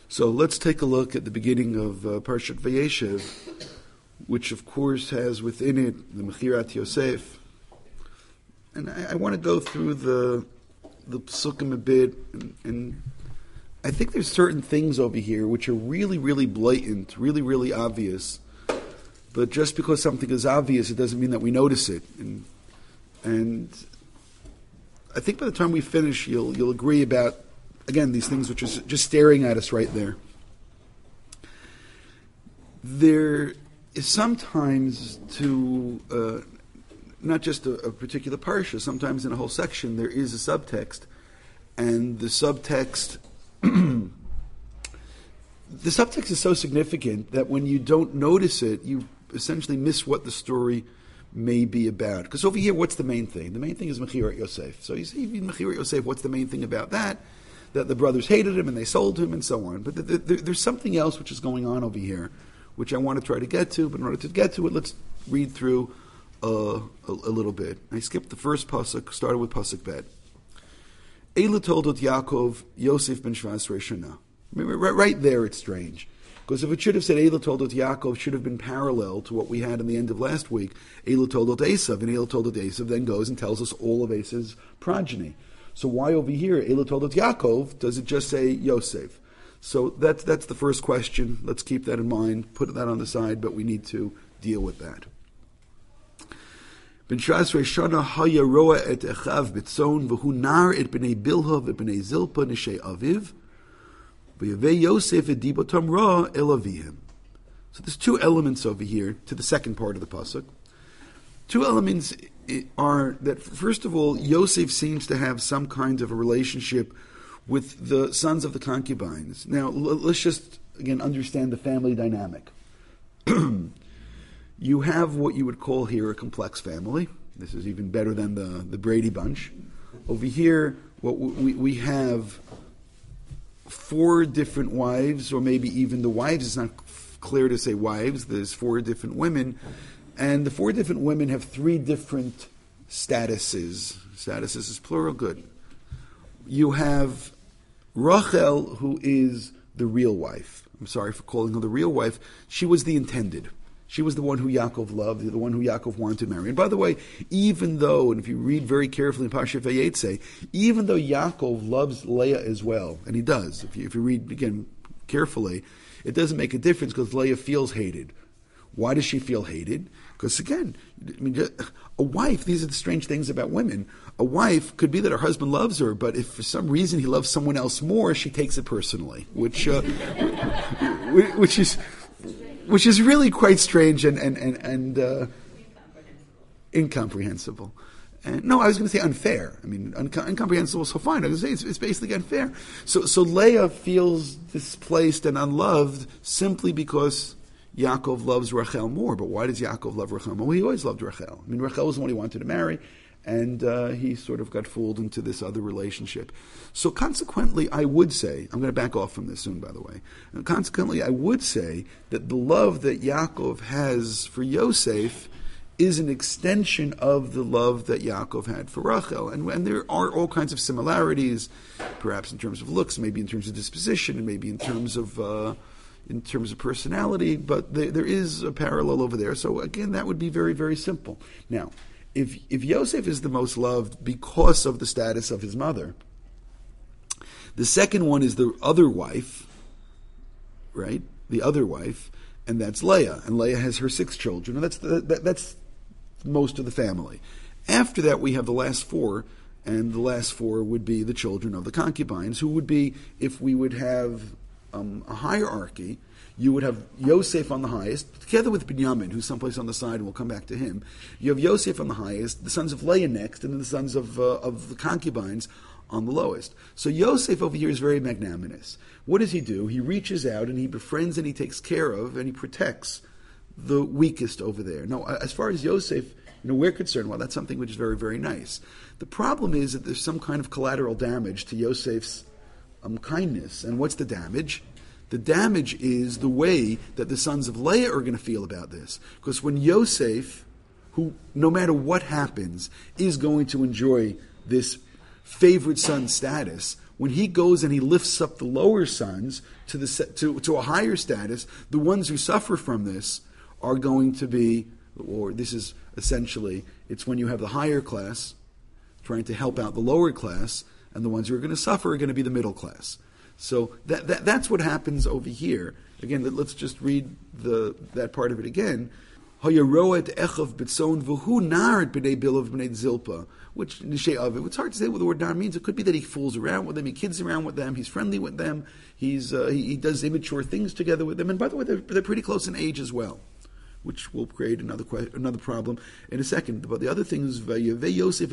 So let's take a look at the beginning of Parshat Vayeshev, which of course has within it the Mechirat Yosef. And I want to go through the Psukim a bit, and I think there's certain things over here which are really, really blatant, really, really obvious. But just because something is obvious, it doesn't mean that we notice it. And I think by the time we finish, you'll agree about, again, these things which are just staring at us right there. There is sometimes not just a particular parsha, sometimes in a whole section there is a subtext, and the subtext is so significant that when you don't notice it, you essentially miss what the story may be about. Because over here, what's the main thing? The main thing is Mechirat Yosef. So you see, in Mechirat Yosef, what's the main thing about that? That the brothers hated him and they sold him and so on. But there's something else which is going on over here, which I want to try to get to. But in order to get to it, let's read through a little bit. I skipped the first pasuk, started with pasuk bet. Eilu toldot Yaakov Yosef ben Shvas Reshana. Right there, it's strange. Because if it should have said Eilu toldot Yaakov, should have been parallel to what we had in the end of last week. Eilu toldot Esav, and Eilu toldot Esav then goes and tells us all of Esav's progeny. So why over here, Eilu toldot Yaakov, does it just say Yosef? So that's the first question. Let's keep that in mind, put that on the side, but we need to deal with that. Ben Shas Reshana haya roa et echav betzon v'hu nar et b'nei Bilha v'b'nei Zilpa nishei aviv v'yavei Yosef et dibotam ra el avihim. So there's two elements over here to the second part of the pasuk. Two elements are that, first of all, Yosef seems to have some kind of a relationship with the sons of the concubines. Now, let's just, again, understand the family dynamic. You have what you would call here a complex family. This is even better than the Brady Bunch. Over here, what we have four different wives, or maybe even the wives, it's not clear to say wives, there's four different women, and the four different women have three different statuses. Statuses is plural, good. You have Rachel, who is the real wife. I'm sorry for calling her the real wife. She was the intended. She was the one who Yaakov loved, the one who Yaakov wanted to marry. And by the way, even though, and if you read very carefully in Parshat Vayetze, even though Yaakov loves Leah as well, and he does, if you read, again, carefully, it doesn't make a difference because Leah feels hated. Why does she feel hated? Because again, I mean, a wife, these are the strange things about women. A wife could be that her husband loves her, but if for some reason he loves someone else more, she takes it personally, which is really quite strange and incomprehensible. And no, I was going to say unfair. I mean, incomprehensible is so fine. I was going to say it's basically unfair. So Leah feels displaced and unloved simply because Yaakov loves Rachel more. But why does Yaakov love Rachel more? Well, he always loved Rachel. I mean, Rachel was the one he wanted to marry, and he sort of got fooled into this other relationship. So consequently, I would say, I'm going to back off from this soon, by the way, and consequently, I would say that the love that Yaakov has for Yosef is an extension of the love that Yaakov had for Rachel. And there are all kinds of similarities, perhaps in terms of looks, maybe in terms of disposition, and maybe in terms of personality, but there is a parallel over there. So again, that would be very, very simple. Now, if Yosef is the most loved because of the status of his mother, the second one is the other wife, right? The other wife, and that's Leah. And Leah has her 6 children, and that's most of the family. After that, we have the last 4, and the last 4 would be the children of the concubines, who would be, if we would have a hierarchy, you would have Yosef on the highest, together with Binyamin, who's someplace on the side, and we'll come back to him. You have Yosef on the highest, the sons of Leah next, and then the sons of the concubines on the lowest. So Yosef over here is very magnanimous. What does he do? He reaches out and he befriends and he takes care of and he protects the weakest over there. Now, as far as Yosef, we're concerned, well, that's something which is very, very nice. The problem is that there's some kind of collateral damage to Yosef's kindness. And what's the damage? The damage is the way that the sons of Leah are going to feel about this. Because when Yosef, who no matter what happens, is going to enjoy this favored son status, when he goes and he lifts up the lower sons to a higher status, the ones who suffer from this are going to be, or this is essentially, it's when you have the higher class trying to help out the lower class, and the ones who are going to suffer are going to be the middle class. So that's what happens over here. Again, let's just read that part of it again. Which it's hard to say what the word nar means. It could be that he fools around with them, he kids around with them, he's friendly with them, he does immature things together with them, and by the way, they're pretty close in age as well, which will create another problem in a second. But the other thing is Yosef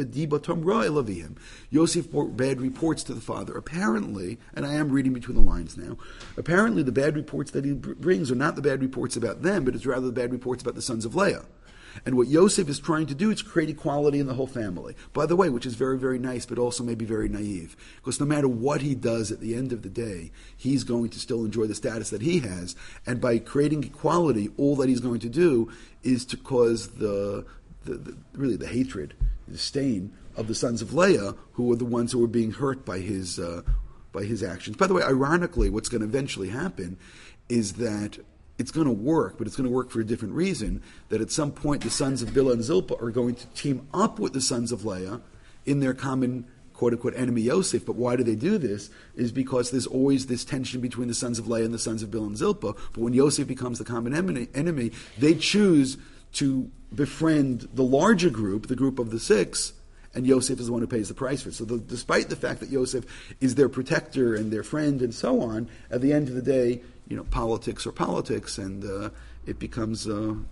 Yosef brought bad reports to the father. Apparently, and I am reading between the lines now, apparently the bad reports that he brings are not the bad reports about them, but it's rather the bad reports about the sons of Leah. And what Yosef is trying to do is create equality in the whole family. By the way, which is very, very nice, but also maybe very naive. Because no matter what he does at the end of the day, he's going to still enjoy the status that he has. And by creating equality, all that he's going to do is to cause the hatred, the disdain of the sons of Leah, who are the ones who are being hurt by his actions. By the way, ironically, what's going to eventually happen is that it's going to work, but it's going to work for a different reason, that at some point the sons of Bilhah and Zilpah are going to team up with the sons of Leah in their common quote-unquote enemy Yosef. But why do they do this? Is because there's always this tension between the sons of Leah and the sons of Bilhah and Zilpah. But when Yosef becomes the common enemy, they choose to befriend the larger group, the group of the six, and Yosef is the one who pays the price for it. So despite the fact that Yosef is their protector and their friend and so on, at the end of the day, politics are politics, and it becomes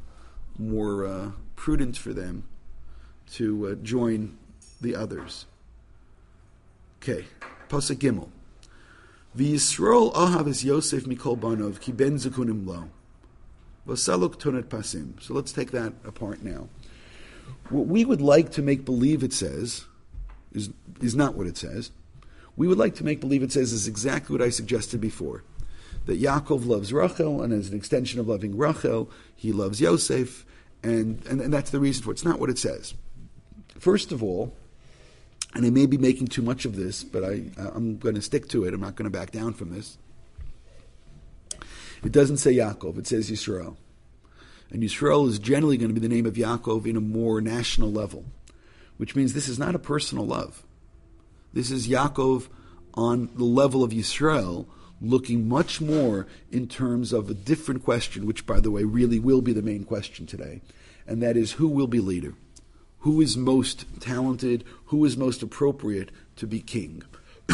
more prudent for them to join the others. Okay, Pasuk Gimel. V'Yisrael ahav es Yosef mikol banov ki ben zekunim lo. V'saluk tonet pasim. So let's take that apart now. What we would like to make believe it says is not what it says. We would like to make believe it says is exactly what I suggested before. That Yaakov loves Rachel, and as an extension of loving Rachel, he loves Yosef, and that's the reason for it. It's not what it says. First of all, and I may be making too much of this, but I'm going to stick to it. I'm not going to back down from this. It doesn't say Yaakov, it says Yisrael. And Yisrael is generally going to be the name of Yaakov in a more national level, which means this is not a personal love. This is Yaakov on the level of Yisrael, looking much more in terms of a different question, which, by the way, really will be the main question today, and that is who will be leader? Who is most talented? Who is most appropriate to be king?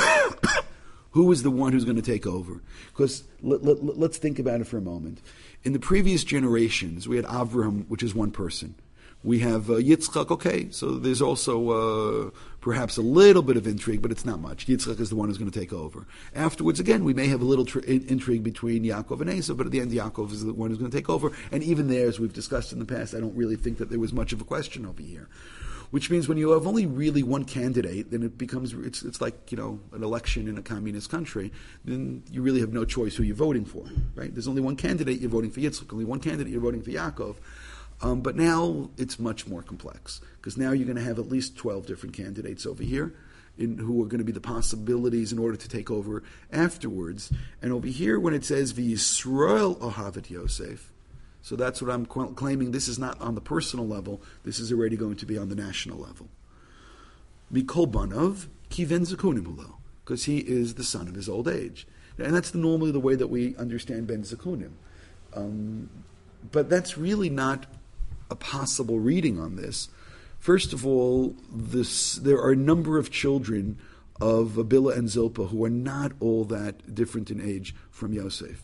Who is the one who's going to take over? Because let's think about it for a moment. In the previous generations, we had Avraham, which is one person. We have Yitzchak, okay, so there's also perhaps a little bit of intrigue, but it's not much. Yitzchak is the one who's going to take over. Afterwards, again, we may have a little intrigue between Yaakov and Esau, but at the end, Yaakov is the one who's going to take over. And even there, as we've discussed in the past, I don't really think that there was much of a question over here. Which means when you have only really one candidate, then it becomes, it's like, an election in a communist country, then you really have no choice who you're voting for, right? There's only one candidate, you're voting for Yitzchak, only one candidate, you're voting for Yaakov. But now it's much more complex, because now you're going to have at least 12 different candidates over here who are going to be the possibilities in order to take over afterwards. And over here, when it says, V'Yisrael ohavet Yosef, so that's what I'm claiming. This is not on the personal level. This is already going to be on the national level. Mikol banov ki ben zekunim hulo, because he is the son of his old age. And that's normally the way that we understand ben zekunim. But that's really not a possible reading on this. First of all, there are a number of children of Bilhah and Zilpah who are not all that different in age from Yosef.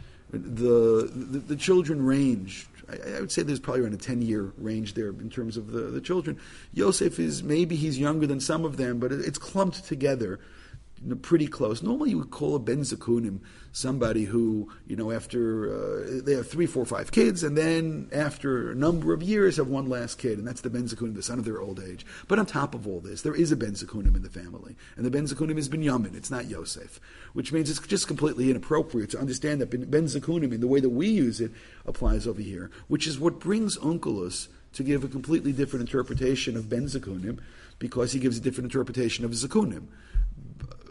The children range, I would say there's probably around a 10-year range there in terms of the children. Yosef maybe he's younger than some of them, but it's clumped together, pretty close. Normally you would call a ben zekunim somebody who, after they have 3, 4, 5 kids, and then after a number of years have one last kid, and that's the ben zekunim, the son of their old age. But on top of all this, there is a ben zekunim in the family, and the ben zekunim is Binyamin, it's not Yosef, which means it's just completely inappropriate to understand that ben zekunim, in the way that we use it, applies over here, which is what brings Onkelos to give a completely different interpretation of ben zekunim, because he gives a different interpretation of zekunim.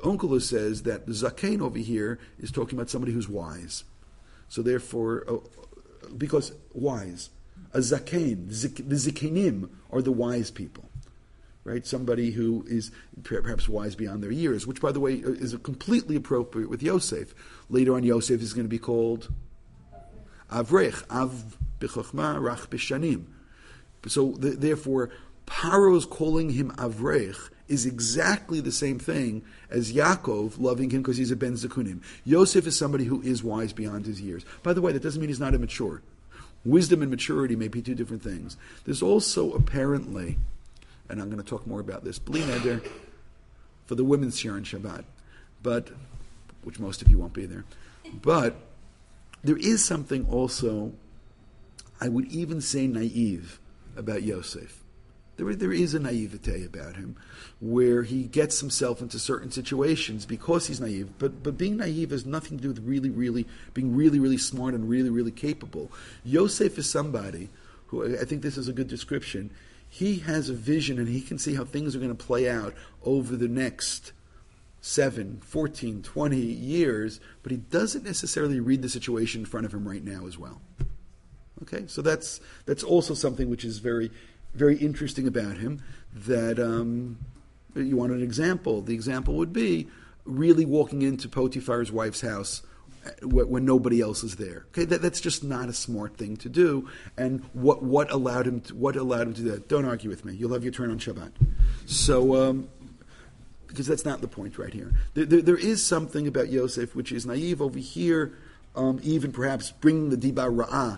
Onkelos says that the zaken over here is talking about somebody who's wise. So therefore, because wise, a zaken, the zikenim are the wise people, right? Somebody who is perhaps wise beyond their years, which, by the way, is completely appropriate with Yosef. Later on, Yosef is going to be called Avrech, Av b'chochma, Rach b'shanim. So therefore, Paro's calling him Avrech is exactly the same thing as Yaakov loving him because he's a Ben Zekunim. Yosef is somebody who is wise beyond his years. By the way, that doesn't mean he's not immature. Wisdom and maturity may be two different things. There's also apparently, and I'm going to talk more about this, Bli Neder, for the women's shir on Shabbat, but, which most of you won't be there, but there is something also, I would even say naive, about Yosef. There is a naivete about him, where he gets himself into certain situations because he's naive. But being naive has nothing to do with being really smart and really capable. Yosef is somebody who, I think this is a good description, he has a vision and he can see how things are going to play out over the next 7, 14, 20 years, but he doesn't necessarily read the situation in front of him right now as well. Okay, so that's also something which is very interesting about him, that you want an example. The example would be really walking into Potiphar's wife's house when nobody else is there. Okay, that's just not a smart thing to do. And what allowed him to do that? Don't argue with me. You'll have your turn on Shabbat. So, because that's not the point right here. There is something about Yosef which is naive over here, even perhaps bringing the Diba Ra'ah,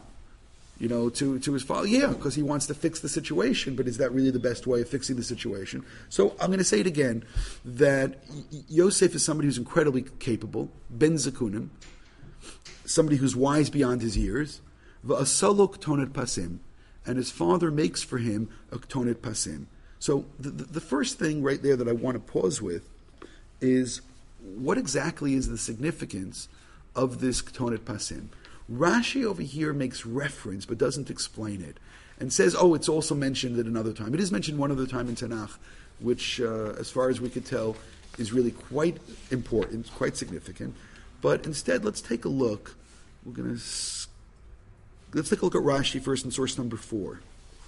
to his father. Yeah, because he wants to fix the situation, but is that really the best way of fixing the situation? So I'm going to say it again, that Yosef is somebody who's incredibly capable, Ben Zekunim, somebody who's wise beyond his years, v'asalo ktonet pasim, and his father makes for him a ktonet pasim. So the first thing right there that I want to pause with is, what exactly is the significance of this ktonet pasim? Rashi over here makes reference but doesn't explain it, and says, it's also mentioned at another time. It is mentioned one other time in Tanakh, which, as far as we could tell, is really quite important, quite significant. But instead, let's take a look. Let's take a look at Rashi first in source number 4.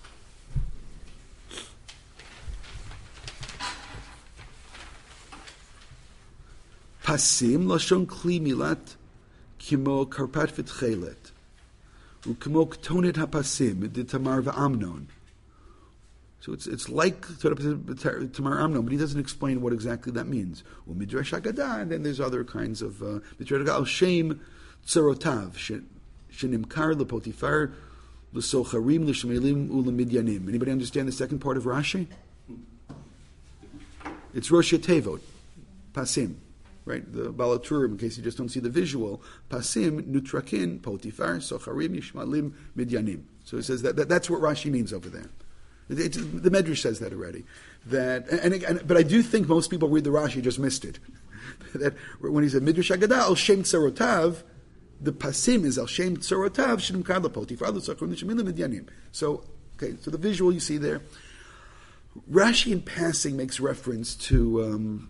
Pasim lashon kli milat kimo karpat v'tchelet, ukimo ktonet hapasim de Tamar v'Amnon. So it's like Tamar Amnon, but he doesn't explain what exactly that means. U'midrash Haggadah, and then there's other kinds of midrash Haggadah. Al Shem Tzerotav shenimkar lePotifar l'socharim l'shmelim u'lemidyanim. Anybody understand the second part of Rashi? It's Rosh Tevot, Pasim. Right, the Balaturim, in case you just don't see the visual, Pasim, Nutrakin, Potifar, Socharim, Yishmalim, Midyanim. So it says that's what Rashi means over there. The Medrash says that already. But I do think most people read the Rashi just missed it. That when he said Midrash Haggadah, Al Shem Tzerotav, the Pasim is Al Shem Tzerotav, Shinim Kadla Potifar, Socharim, Yishmalim, Midyanim. So the visual you see there. Rashi in passing makes reference to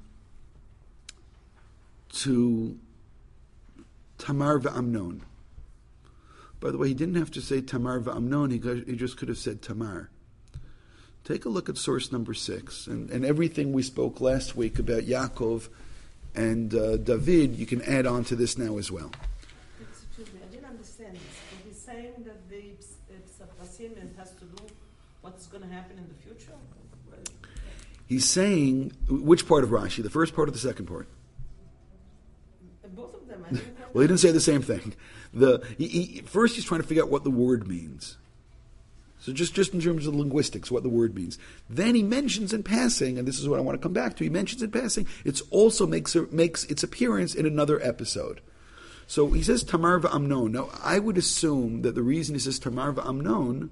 Tamar v'Amnon. By the way, he didn't have to say Tamar v'Amnon, he just could have said Tamar. Take a look at source number 6, and everything we spoke last week about Yaakov and David, you can add on to this now as well. Excuse me, I didn't understand this. But he's saying that the Pasim has to do what's going to happen in the future? He's saying, which part of Rashi? The first part or the second part? Both of them. I didn't Well, he didn't say the same thing. First, he's trying to figure out what the word means. So just in terms of linguistics, what the word means. Then he mentions in passing, and this is what I want to come back to, he mentions in passing, it also makes its appearance in another episode. So he says Tamar v'Amnon. Now, I would assume that the reason he says Tamar v'Amnon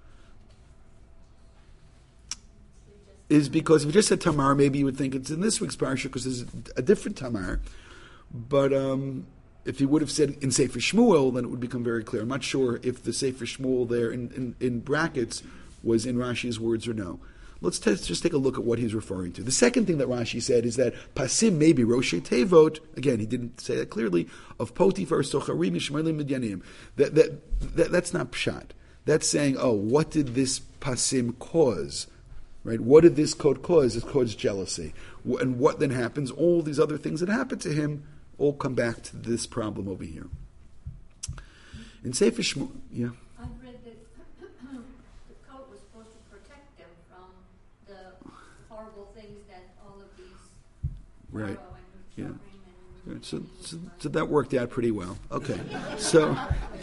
is because if he just said Tamar, maybe you would think it's in this week's parsha because there's a different Tamar. But if he would have said in Sefer Shmuel, then it would become very clear. I'm not sure if the Sefer Shmuel there in brackets was in Rashi's words or no. let's just take a look at what he's referring to. The second thing that Rashi said is that pasim may be Roshei Tevot, again, he didn't say that clearly, of Potifar, Socharim, Ishmaelim, Midyanim. That's not pshat. That's saying, what did this pasim cause? Right? What did this code cause? It caused jealousy. And what then happens? All these other things that happened to him all come back to this problem over here. In Sefer Shmuel, yeah. I've read that the coat was supposed to protect them from the horrible things that all of these Right. and Yeah. suffering So that worked out pretty well. Okay. So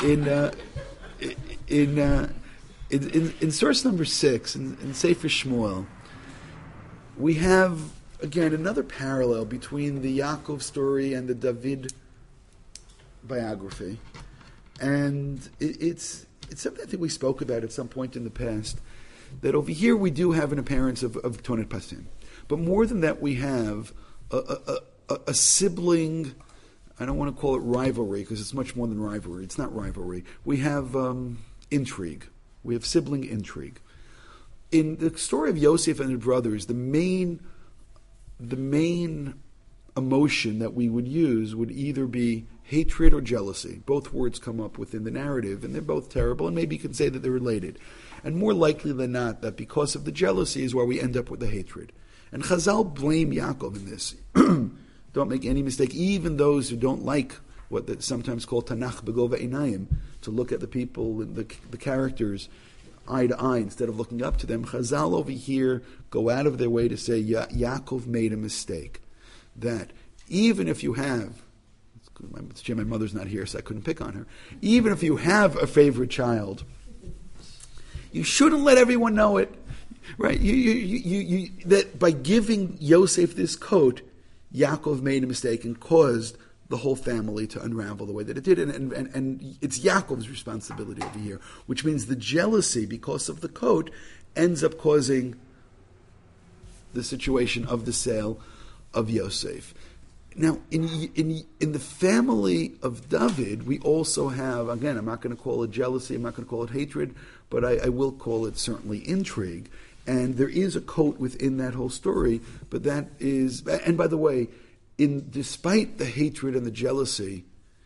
in source number 6, in Sefer Shmuel, we have, again, another parallel between the Yaakov story and the David biography. And it's something I think we spoke about at some point in the past, that over here we do have an appearance of Tonet Pasim. But more than that, we have a sibling, I don't want to call it rivalry, because it's much more than rivalry. It's not rivalry. We have intrigue. We have sibling intrigue. In the story of Yosef and his brothers, the main emotion that we would use would either be hatred or jealousy. Both words come up within the narrative, and they're both terrible, and maybe you can say that they're related. And more likely than not, that because of the jealousy is where we end up with the hatred. And Chazal blame Yaakov in this. Don't make any mistake, even those who don't like what that's sometimes called Tanakh Begova Einayim, to look at the people, the characters, eye to eye, instead of looking up to them. Chazal over here go out of their way to say Yaakov made a mistake. That even if you have, my mother's not here, so I couldn't pick on her. Even if you have a favorite child, you shouldn't let everyone know it, right? You that by giving Yosef this coat, Yaakov made a mistake and caused the whole family to unravel the way that it did, and it's Yaakov's responsibility over here, which means the jealousy because of the coat ends up causing the situation of the sale of Yosef. Now, in the family of David, we also have, again, I'm not going to call it jealousy, I'm not going to call it hatred, but I will call it certainly intrigue. And there is a coat within that whole story, but that is, and by the way, despite the hatred and the jealousy,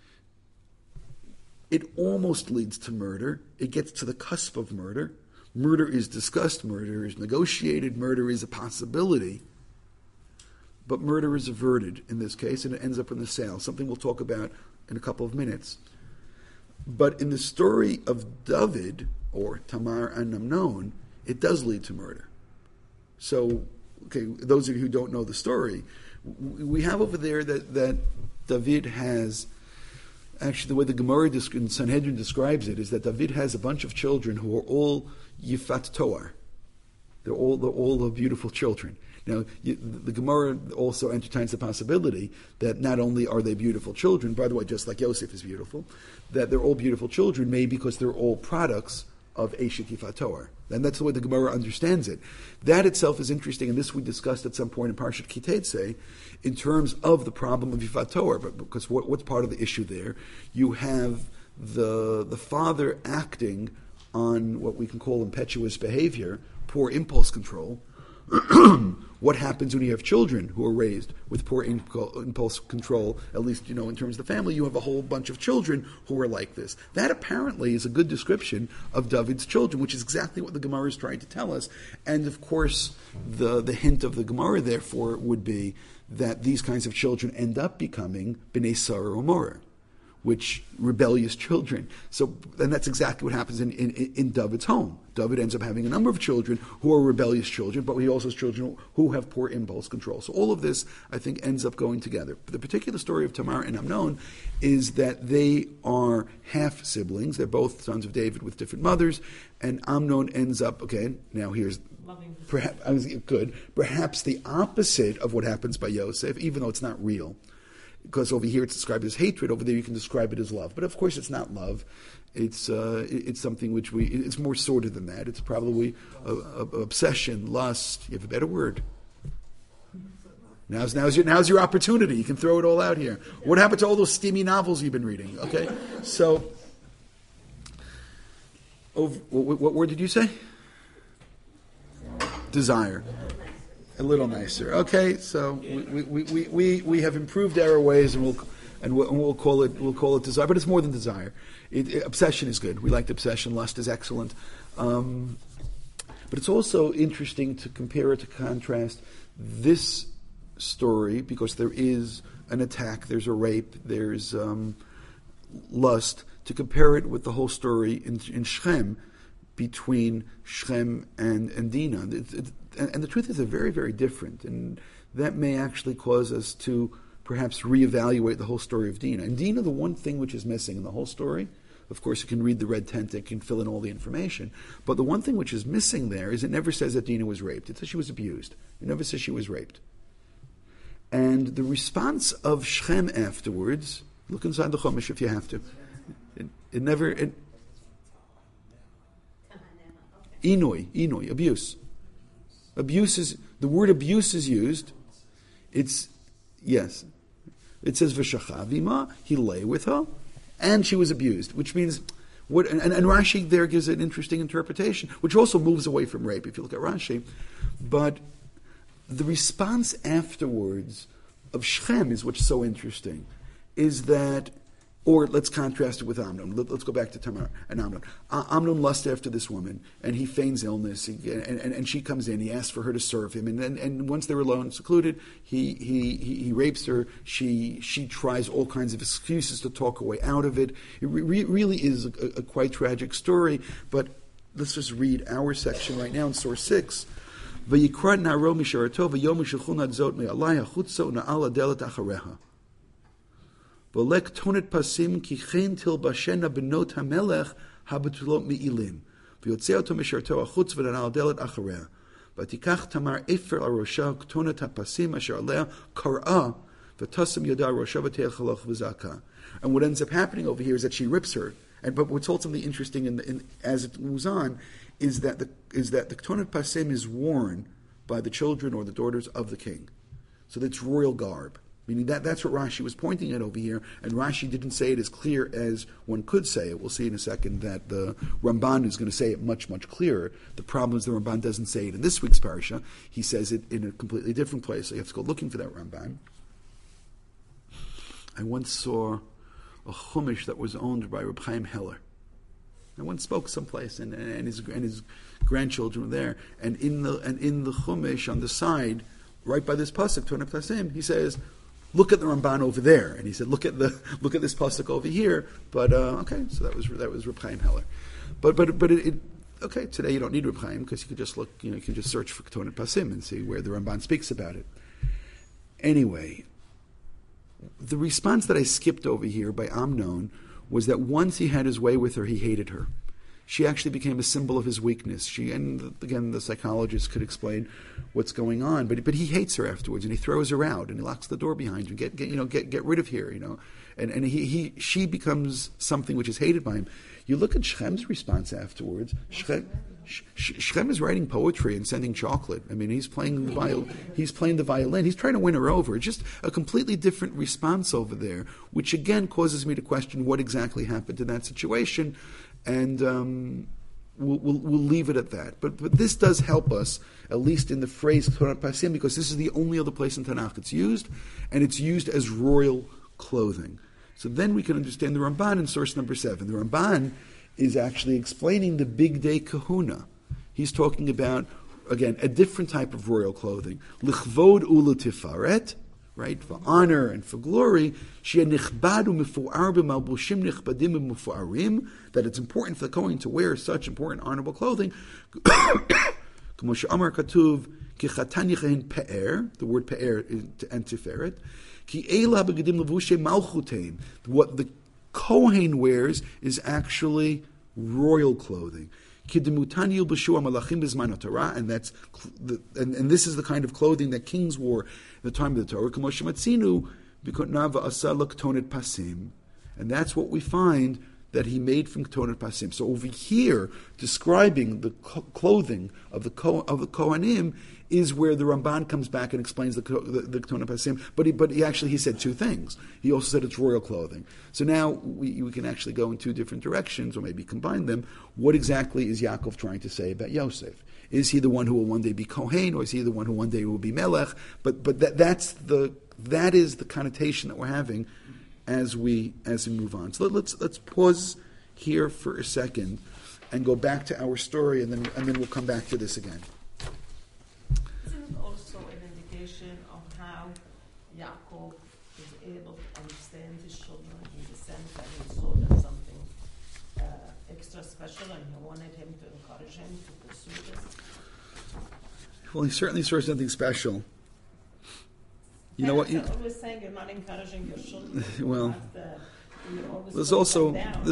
it almost leads to murder. It gets to the cusp of murder. Murder is discussed, murder is negotiated, murder is a possibility. But murder is averted in this case, and it ends up in the sale, something we'll talk about in a couple of minutes. But in the story of David, or Tamar and Amnon, it does lead to murder. So, okay, those of you who don't know the story, we have over there that David has, actually the way the Gemara in Sanhedrin describes it is that David has a bunch of children who are all Yifat Toar. They're all beautiful children. Now, the Gemara also entertains the possibility that not only are they beautiful children, by the way, just like Yosef is beautiful, that they're all beautiful children, maybe because they're all products of Eshet Yifat Toar. And that's the way the Gemara understands it. That itself is interesting, and this we discussed at some point in Parshat Kitetse, in terms of the problem of Yifat Toar, but because what's part of the issue there? You have the father acting on what we can call impetuous behavior, poor impulse control. What happens when you have children who are raised with poor impulse control? At least, in terms of the family, you have a whole bunch of children who are like this. That apparently is a good description of David's children, which is exactly what the Gemara is trying to tell us. And of course, the hint of the Gemara, therefore, would be that these kinds of children end up becoming Bnei Sarah or Morah, which rebellious children. So, and that's exactly what happens in David's home. David ends up having a number of children who are rebellious children, but he also has children who have poor impulse control. So all of this, I think, ends up going together. But the particular story of Tamar and Amnon is that they are half siblings. They're both sons of David with different mothers, and Amnon ends up, okay, now here's perhaps the opposite of what happens by Yosef, even though it's not real. Because over here it's described as hatred, over there you can describe it as love. But of course it's not love. It's something which it's more sordid than that. It's probably obsession, lust. You have a better word. Now's your opportunity. You can throw it all out here. What happened to all those steamy novels you've been reading? Okay, so what word did you say? desire. A little nicer. Okay, so we have improved our ways, and we'll call it desire, but it's more than desire. Obsession is good. We like obsession. Lust is excellent. But it's also interesting to compare it, to contrast this story, because there is an attack, there's a rape, there's lust, to compare it with the whole story in Shechem, between Shechem and Dinah. And the truth is they're very, very different, and that may actually cause us to perhaps reevaluate the whole story of Dinah. And Dinah, the one thing which is missing in the whole story, of course you can read the red tent, it can fill in all the information, but the one thing which is missing there is it never says that Dinah was raped. It says she was abused. It never says she was raped. And the response of Shechem afterwards, look inside the Chumash if you have to, Inui, abuse. Abuse is, the word abuse is used. It says v'shachavima, he lay with her, and she was abused, which means, and Rashi there gives an interesting interpretation, which also moves away from rape, if you look at Rashi. But the response afterwards of Shechem is what's so interesting, is that, or let's contrast it with Amnon. Let's go back to Tamar and Amnon. Amnon lusts after this woman, and he feigns illness, and she comes in. He asks for her to serve him, and once they're alone, secluded, he rapes her. She tries all kinds of excuses to talk her way out of it. It really is a quite tragic story. But let's just read our section right now in source 6. Vayikra na'aro misharato v'yom shulchun hadzot me'alai hachutza u'na'al adelet achareha. V'lek tonet pasim ki chen tilbashena benot hamelech habetulot me'ilim. V'yotzei oto misharto achutz v'na'al adelet achareha. V'tikach tamar efer arosha tonet hapasim asher alea kar'a v'tasam yoda arosha v'te'el chaloch v'zaka. And what ends up happening over here is that she rips her. But what's ultimately interesting as it moves on is that the Ketonet Pasim is worn by the children or the daughters of the king. So that's royal garb. Meaning that's what Rashi was pointing at over here, and Rashi didn't say it as clear as one could say it. We'll see in a second that the Ramban is going to say it much, much clearer. The problem is the Ramban doesn't say it in this week's parasha. He says it in a completely different place, so you have to go looking for that Ramban. I once saw a chumash that was owned by Reb Chaim Heller. I once spoke someplace, and his grandchildren were there. And in the chumash on the side, right by this pasuk Tonet Pasim, he says, "Look at the Ramban over there." And he said, "Look at this pasuk over here." But okay, so that was Reb Chaim Heller. But okay. Today you don't need Reb Chaim because you could just look. You can just search for Tonet Pasim and see where the Ramban speaks about it. Anyway. The response that I skipped over here by Amnon was that once he had his way with her, he hated her. She actually became a symbol of his weakness. And again, the psychologist could explain what's going on, but he hates her afterwards, and he throws her out, and he locks the door behind her. Get rid of her, and she becomes something which is hated by him. You look at Shechem's response afterwards. Shechem is writing poetry and sending chocolate. I mean, he's playing the violin. He's trying to win her over. It's just a completely different response over there, which again causes me to question what exactly happened in that situation, and we'll leave it at that. But this does help us, at least in the phrase Tonet Pasim, because this is the only other place in Tanakh it's used, and it's used as royal clothing. So then we can understand the Ramban in source number 7. The Ramban is actually explaining the big day kahuna. He's talking about, again, a different type of royal clothing. Lichvod ulatifaret, right, for honor and for glory. That it's important for the Kohen to wear such important honorable clothing. The word pe'er and tiferet. What the Kohen wears is actually royal clothing. And that's and this is the kind of clothing that kings wore at the time of the Torah. And that's what we find that he made from Ketonet Pasim. So over here, describing the clothing of the Kohanim is where the Ramban comes back and explains the Ketonet Pasim. But he said two things. He also said it's royal clothing. So now we can actually go in two different directions, or maybe combine them. What exactly is Yaakov trying to say about Yosef? Is he the one who will one day be Kohen, or is he the one who one day will be Melech? But that is the connotation that we're having as we move on. So let's pause here for a second and go back to our story, and then we'll come back to this again. Isn't it also an indication of how Yaakov is able to understand his children in the sense that he saw them something extra special, and he wanted him to encourage him to pursue this? Well, he certainly saw something special. You know what? You're always saying you're not encouraging your children. Well, there's also,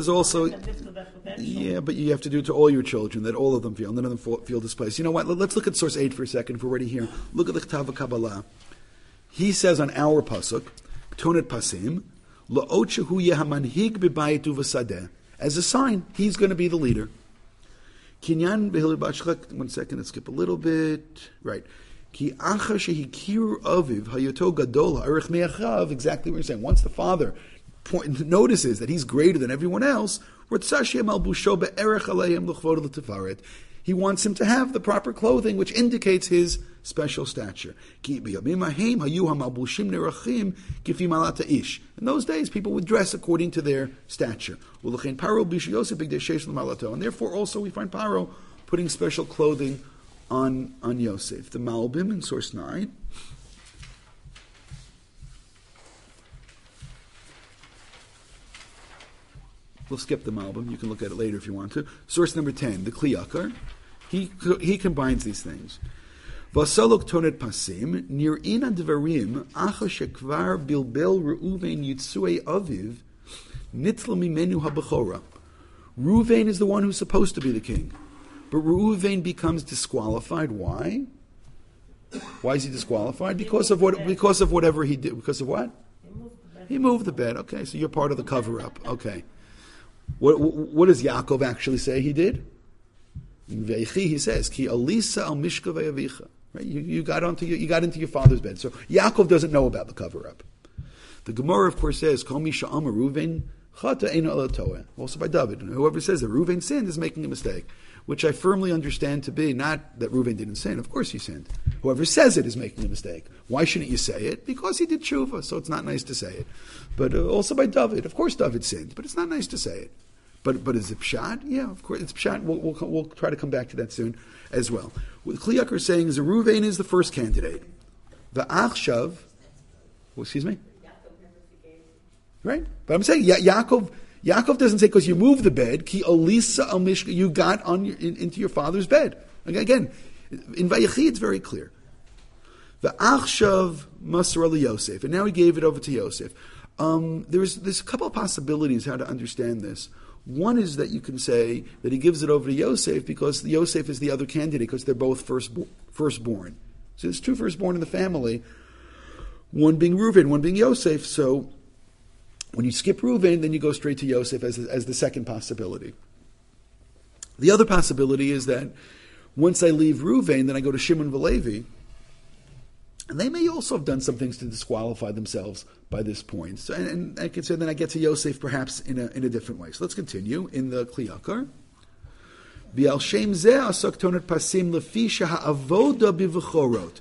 yeah, but you have to do it to all your children, that all of them feel, none of them feel displaced. You know what? Let's look at source 8 for a second, if we're already here. Look at the K'tav Kabbalah. He says on our pasuk, Ketonet Pasim, La'ot shehu yehamanhig b'bayit u'v'sadeh. As a sign, he's going to be the leader. Kinyan b'hilul b'ashchak, 1 second, let's skip a little bit. Right. Ki acha shehikiru aviv hayoto gadol ha'erech me'achav, exactly what you're saying. Once the father notices that he's greater than everyone else, he wants him to have the proper clothing, which indicates his special stature. In those days, people would dress according to their stature. And therefore also we find Paro putting special clothing on Yosef. The Malbim in source 9. We'll skip the Malbim. You can look at it later if you want to. Source number 10, the Kli Yakar. He combines these things. Vasalok tonet pasim nir'ina dvarim acha shekvar bilbel Reuven yitzui aviv nitla mimenu habechora. Reuven is the one who's supposed to be the king. But Reuven becomes disqualified. Why? Why is he disqualified? Because of whatever he did. Because of what? He moved the bed. Okay, so you're part of the cover-up. Okay. What does Yaakov actually say he did? In Veichi he says, "Ki alisa al mishka ve'avicha." Right? You got into your father's bed. So Yaakov doesn't know about the cover-up. The Gemara, of course, says, "Kol misha amar Reuven chata eino ela toeh." Also by David, and whoever says that Reuven sinned is making a mistake, which I firmly understand to be not that Reuven didn't sin. Of course he sinned. Whoever says it is making a mistake. Why shouldn't you say it? Because he did tshuva, so it's not nice to say it. But also by David, of course David sinned, but it's not nice to say it. But is it pshat? Yeah, of course it's pshat. We'll try to come back to that soon as well. What Kli Yakar is saying is that Reuven is the first candidate. The Achshav, excuse me? Right? But I'm saying Yaakov doesn't say because you moved the bed, ki alisa al mishka, you got into your father's bed. Again, in Vayechi it's very clear. The Achshav Masar Ali Yosef, and now he gave it over to Yosef. There's a couple of possibilities how to understand this. One is that you can say that he gives it over to Yosef because Yosef is the other candidate because they're both firstborn. So there's two firstborn in the family, one being Reuven, one being Yosef. So when you skip Reuven, then you go straight to Yosef as the second possibility. The other possibility is that once I leave Reuven, then I go to Shimon Velevi, and they may also have done some things to disqualify themselves by this point. So, and I could say then I get to Yosef perhaps in a different way. So let's continue in the Kli Yakar. Bi'al shem zeh asok tonet pasim lefi sheha'avoda bivechorot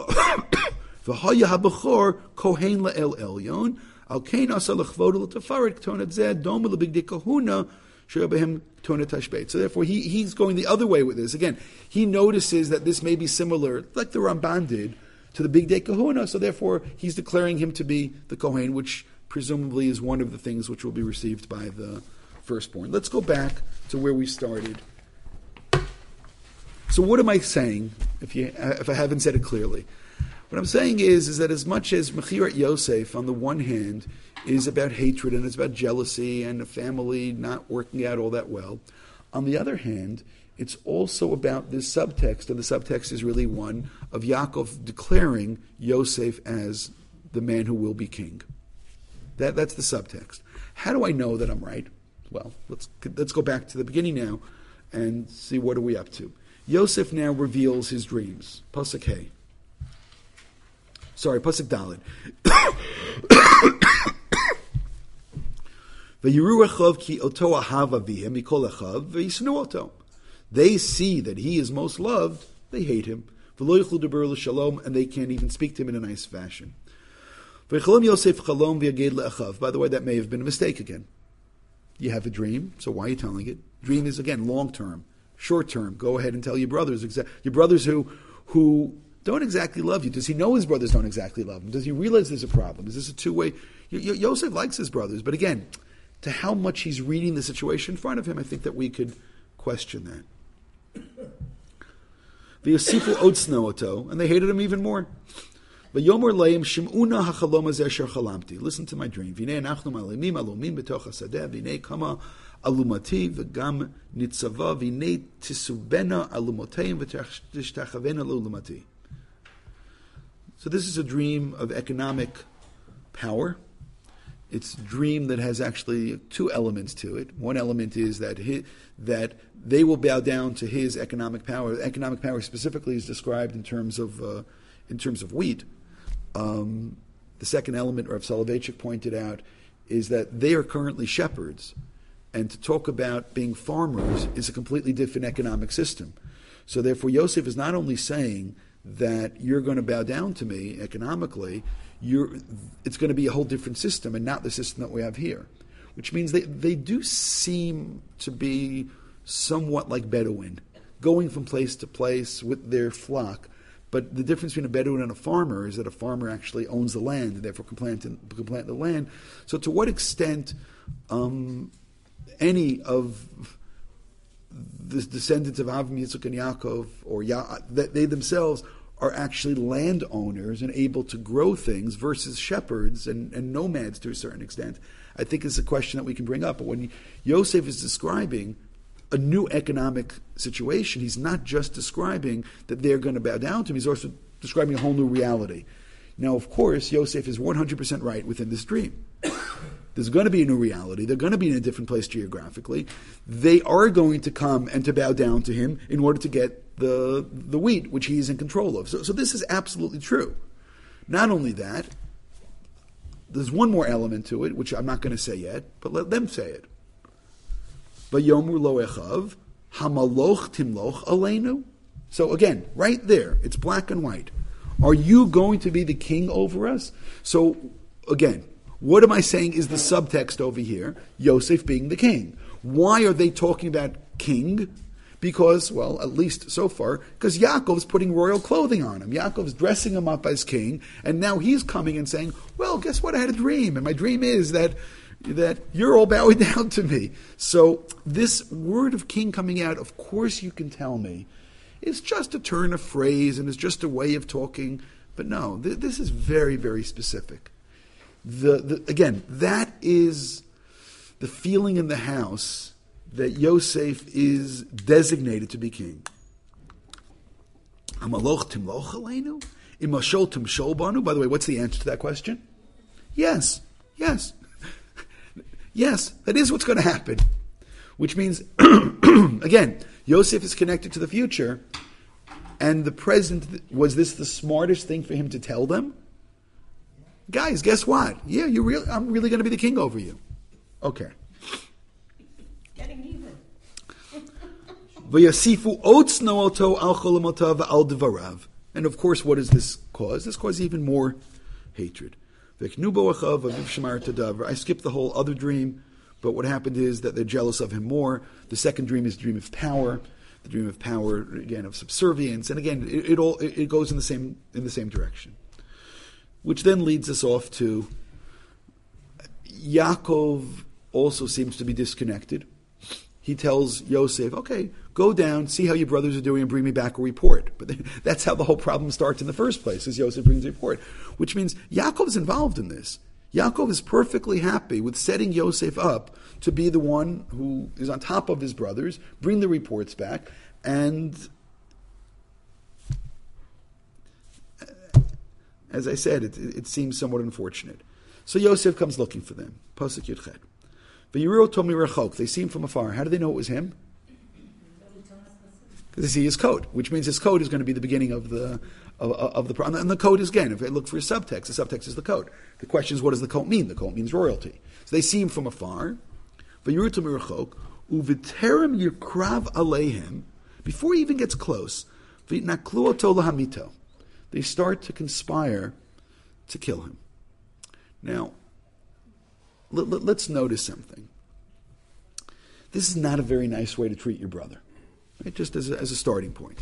v'haya habechor kohen le'el elyon al kein asa lechvod l'tefaret tonet zeh dom lebigdei kahuna she'behem tonet hashbeit. So therefore he's going the other way with this. Again, he notices that this may be similar, like the Ramban did, to the Big Day Kahuna, so therefore he's declaring him to be the Kohen, which presumably is one of the things which will be received by the firstborn. Let's go back to where we started. So what am I saying, if I haven't said it clearly? What I'm saying is that as much as Mechirat Yosef, on the one hand, is about hatred and it's about jealousy and a family not working out all that well, on the other hand, it's also about this subtext, and the subtext is really one of Yaakov declaring Yosef as the man who will be king. That's the subtext. How do I know that I'm right? Well, let's go back to the beginning now and see what are we up to. Yosef now reveals his dreams. Pasuk Hey. Sorry, Pasuk Daled. V'yiru echav ki oto ahava bihem mikol echav v'yisnu oto. They see that he is most loved, they hate him. V'lo yichlu deber l'shalom, and they can't even speak to him in a nice fashion. V'yichalom Yosef chalom v'yaged le'achav. By the way, that may have been a mistake again. You have a dream, so why are you telling it? Dream is, again, long-term. Short-term, go ahead and tell your brothers. Your brothers who don't exactly love you. Does he know his brothers don't exactly love him? Does he realize there's a problem? Is this a two-way? Yosef likes his brothers, but again, to how much he's reading the situation in front of him, I think that we could question that. V'yosifu otzno oto, and they hated him even more. V'yomer leim shim'una hachalom hazeh asher chalamti. Listen to my dream. V'nei anachnu malimim alumim b'toch hasadeh, v'nei kama alumati v'gam nitzava, v'nei tisubena alumoteim v'tishtachavena l'ulumati. So this is a dream of economic power. It's a dream that has actually two elements to it. One element is that they will bow down to his economic power. Economic power specifically is described in terms of wheat. The second element, Rav Soloveitchik pointed out, is that they are currently shepherds, and to talk about being farmers is a completely different economic system. So therefore, Yosef is not only saying that you're going to bow down to me economically, it's going to be a whole different system and not the system that we have here. Which means they do seem to be somewhat like Bedouin, going from place to place with their flock. But the difference between a Bedouin and a farmer is that a farmer actually owns the land and therefore can plant the land. So to what extent any of the descendants of Avram, Yitzchak, and Yaakov, or they themselves are actually landowners and able to grow things versus shepherds and nomads to a certain extent, I think is a question that we can bring up. But when Yosef is describing a new economic situation, he's not just describing that they're going to bow down to him, he's also describing a whole new reality. Now, of course, Yosef is 100% right within this dream. There's going to be a new reality. They're going to be in a different place geographically. They are going to come and to bow down to him in order to get the wheat, which he is in control of. So this is absolutely true. Not only that, there's one more element to it, which I'm not going to say yet, but let them say it. Vayomu lo echav, hamaloch timloch aleinu. So again, right there, it's black and white. Are you going to be the king over us? So again, what am I saying is the subtext over here? Yosef being the king. Why are they talking about king? Because, well, at least so far, because Yaakov's putting royal clothing on him. Yaakov's dressing him up as king, and now he's coming and saying, well, guess what? I had a dream, and my dream is that you're all bowing down to me. So this word of king coming out, of course you can tell me, is just a turn of phrase and is just a way of talking. But no, this is very, very specific. Again, that is the feeling in the house that Yosef is designated to be king. Hamaloch timloch aleinu? Imashol timshol banu? By the way, what's the answer to that question? Yes. Yes, that is what's going to happen. Which means, again, Yosef is connected to the future, and the present, was this the smartest thing for him to tell them? Guys, guess what? Yeah, I'm really going to be the king over you. Okay. Getting even. V'yasifu otzno oto al cholamotav al devarav. And of course, what does this cause? This causes even more hatred. I skipped the whole other dream, but what happened is that they're jealous of him more. The second dream is the dream of power. The dream of power, again, of subservience, and again, it goes in the same direction. Which then leads us off to Yaakov also seems to be disconnected. He tells Yosef, okay, go down, see how your brothers are doing, and bring me back a report. But that's how the whole problem starts in the first place, is Yosef brings a report. Which means Yaakov's involved in this. Yaakov is perfectly happy with setting Yosef up to be the one who is on top of his brothers, bring the reports back, and as I said, it seems somewhat unfortunate. So Yosef comes looking for them. Pasuk Yudchet. V'yiro to mirachok. They see him from afar. How do they know it was him? Because they see his coat, which means his coat is going to be the beginning of the problem. And the coat is, again, if they look for a subtext, the subtext is the coat. The question is, what does the coat mean? The coat means royalty. So they see him from afar. V'yiro to mirachok. Uv'terem yikrav aleihem. Before he even gets close, v'naklu oto lahamito. They start to conspire to kill him. Now, let's notice something. This is not a very nice way to treat your brother, right? Just as a starting point.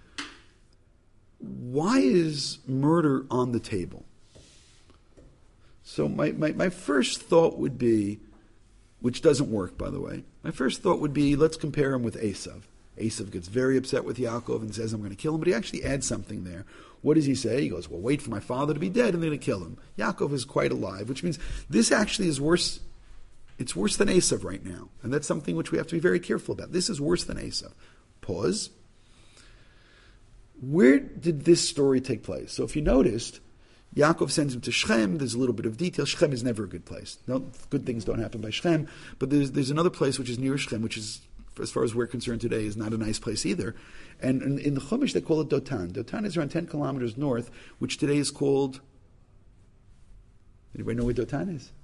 Why is murder on the table? So my first thought would be, which doesn't work, by the way, my first thought would be, let's compare him with Esav. Esav gets very upset with Yaakov and says, I'm going to kill him, but he actually adds something there. What does he say? He goes, well, wait for my father to be dead and they're going to kill him. Yaakov is quite alive, which means this actually is worse. It's worse than Esav right now. And that's something which we have to be very careful about. This is worse than Esav. Pause. Where did this story take place? So if you noticed, Yaakov sends him to Shechem. There's a little bit of detail. Shechem is never a good place. No, good things don't happen by Shechem. But there's another place which is near Shechem, which is, as far as we're concerned today, is not a nice place either. And in the Chumash, they call it Dotan. Dotan is around 10 kilometers north, which today is called... Anybody know where Dotan is?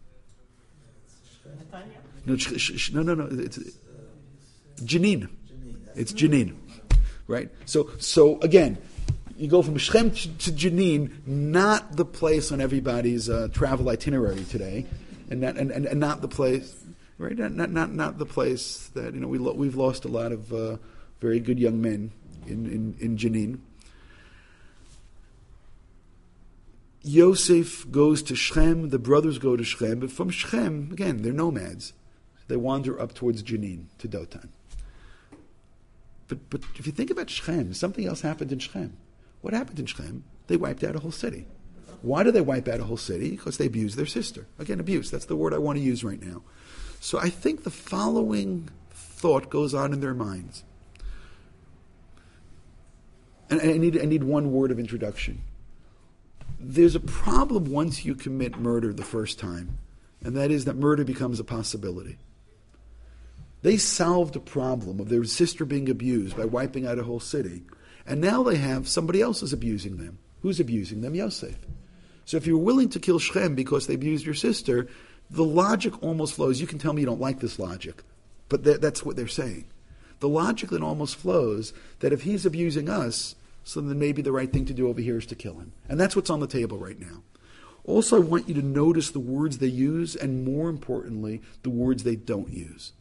No. It's Jenin. It's Jenin, right? So again, you go from Shechem to Jenin, not the place on everybody's travel itinerary today, and not the place... Right, not the place that we've lost a lot of very good young men in Jenin. Yosef goes to Shechem, the brothers go to Shechem, but from Shechem, again, they're nomads. They wander up towards Jenin, to Dotan. But if you think about Shechem, something else happened in Shechem. What happened in Shechem? They wiped out a whole city. Why do they wipe out a whole city? Because they abused their sister. Again, abuse. That's the word I want to use right now. So I think the following thought goes on in their minds. And I need one word of introduction. There's a problem once you commit murder the first time, and that is that murder becomes a possibility. They solved a problem of their sister being abused by wiping out a whole city, and now they have somebody else is abusing them. Who's abusing them? Yosef. So if you're willing to kill Shechem because they abused your sister, the logic almost flows. You can tell me you don't like this logic, but that's what they're saying. The logic then almost flows that if he's abusing us, so then maybe the right thing to do over here is to kill him. And that's what's on the table right now. Also, I want you to notice the words they use, and more importantly, the words they don't use.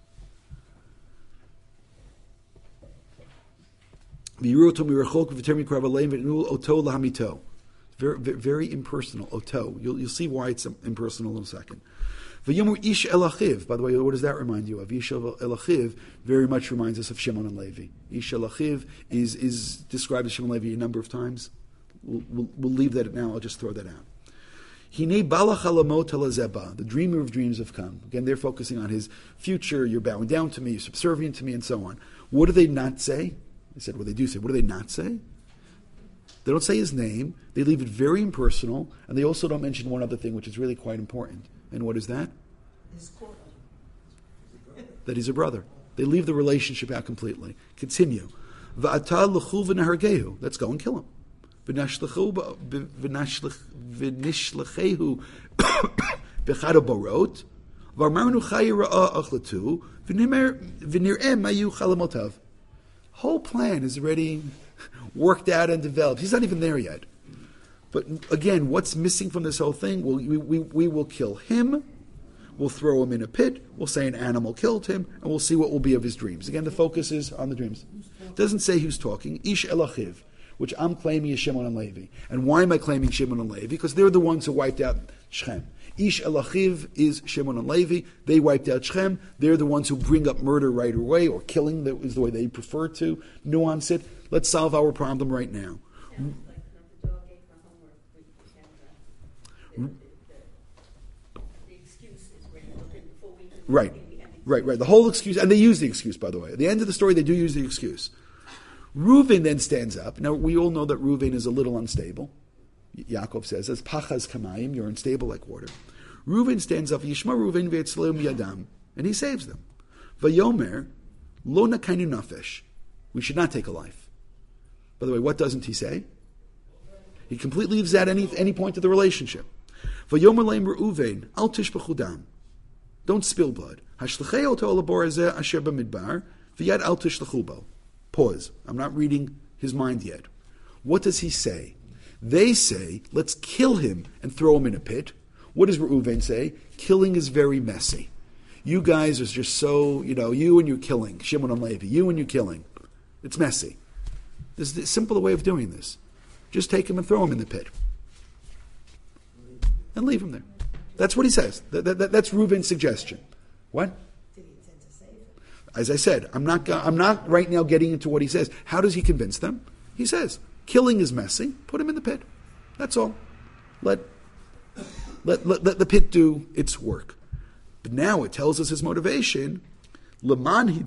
Very, very impersonal. Oto. You'll see why it's impersonal in a second. V'yomer ish elachiv. By the way, what does that remind you of? Ish elachiv very much reminds us of Shimon and Levi. Ish elachiv is described as Shimon and Levi a number of times. We'll leave that now. I'll just throw that out. Hine balach halamot halazeba. The dreamer of dreams have come. Again, they're focusing on his future. You're bowing down to me. You're subservient to me, and so on. What do they not say? I said what they do say. What do they not say? They don't say his name. They leave it very impersonal, and they also don't mention one other thing, which is really quite important. And what is that? That he's a brother. They leave the relationship out completely. Continue. V'ata l'chu v'nahargehu. Let's go and kill him. V'nishlachehu b'chad barot. V'armarnu chayi ra'ah achlatu. V'nir'eh mayu chalamotav. Whole plan is already worked out and developed. He's not even there yet. But again, what's missing from this whole thing? We will kill him, we'll throw him in a pit, we'll say an animal killed him, and we'll see what will be of his dreams. Again, the focus is on the dreams. It doesn't say who's talking. Ish elachiv, which I'm claiming is Shimon and Levi. And why am I claiming Shimon and Levi? Because they're the ones who wiped out Shechem. Ish elachiv is Shimon and Levi. They wiped out Shechem. They're the ones who bring up murder right away, or killing, that is the way they prefer to nuance it. Let's solve our problem right now. Right. The whole excuse, and they use the excuse, by the way. At the end of the story, they do use the excuse. Reuven then stands up. Now, we all know that Reuven is a little unstable. Yaakov says, as pachas kamayim, you're unstable like water. Reuven stands up, Yishma Reuven ve'etzleum yadam. And he saves them. Vayomer, lo nakainu nafesh. We should not take a life. By the way, what doesn't he say? He completely leaves out any point of the relationship. Vayomer leim Reuven, al tishpachu dam. Don't spill blood. Hashlechei oto labor hazeh asher b'midbar, v'yad al tishlechu bo. Pause. I'm not reading his mind yet. What does he say? They say, let's kill him and throw him in a pit. What does Reuven say? Killing is very messy. You guys are just so, you and your killing. Shimon and Levi, you and your killing. It's messy. There's a simpler way of doing this. Just take him and throw him in the pit. And leave him there. That's what he says. That's Reuven's suggestion. What? Did he intend to save him? As I said, I'm not right now getting into what he says. How does he convince them? He says, killing is messy. Put him in the pit. That's all. Let the pit do its work. But now it tells us his motivation. In order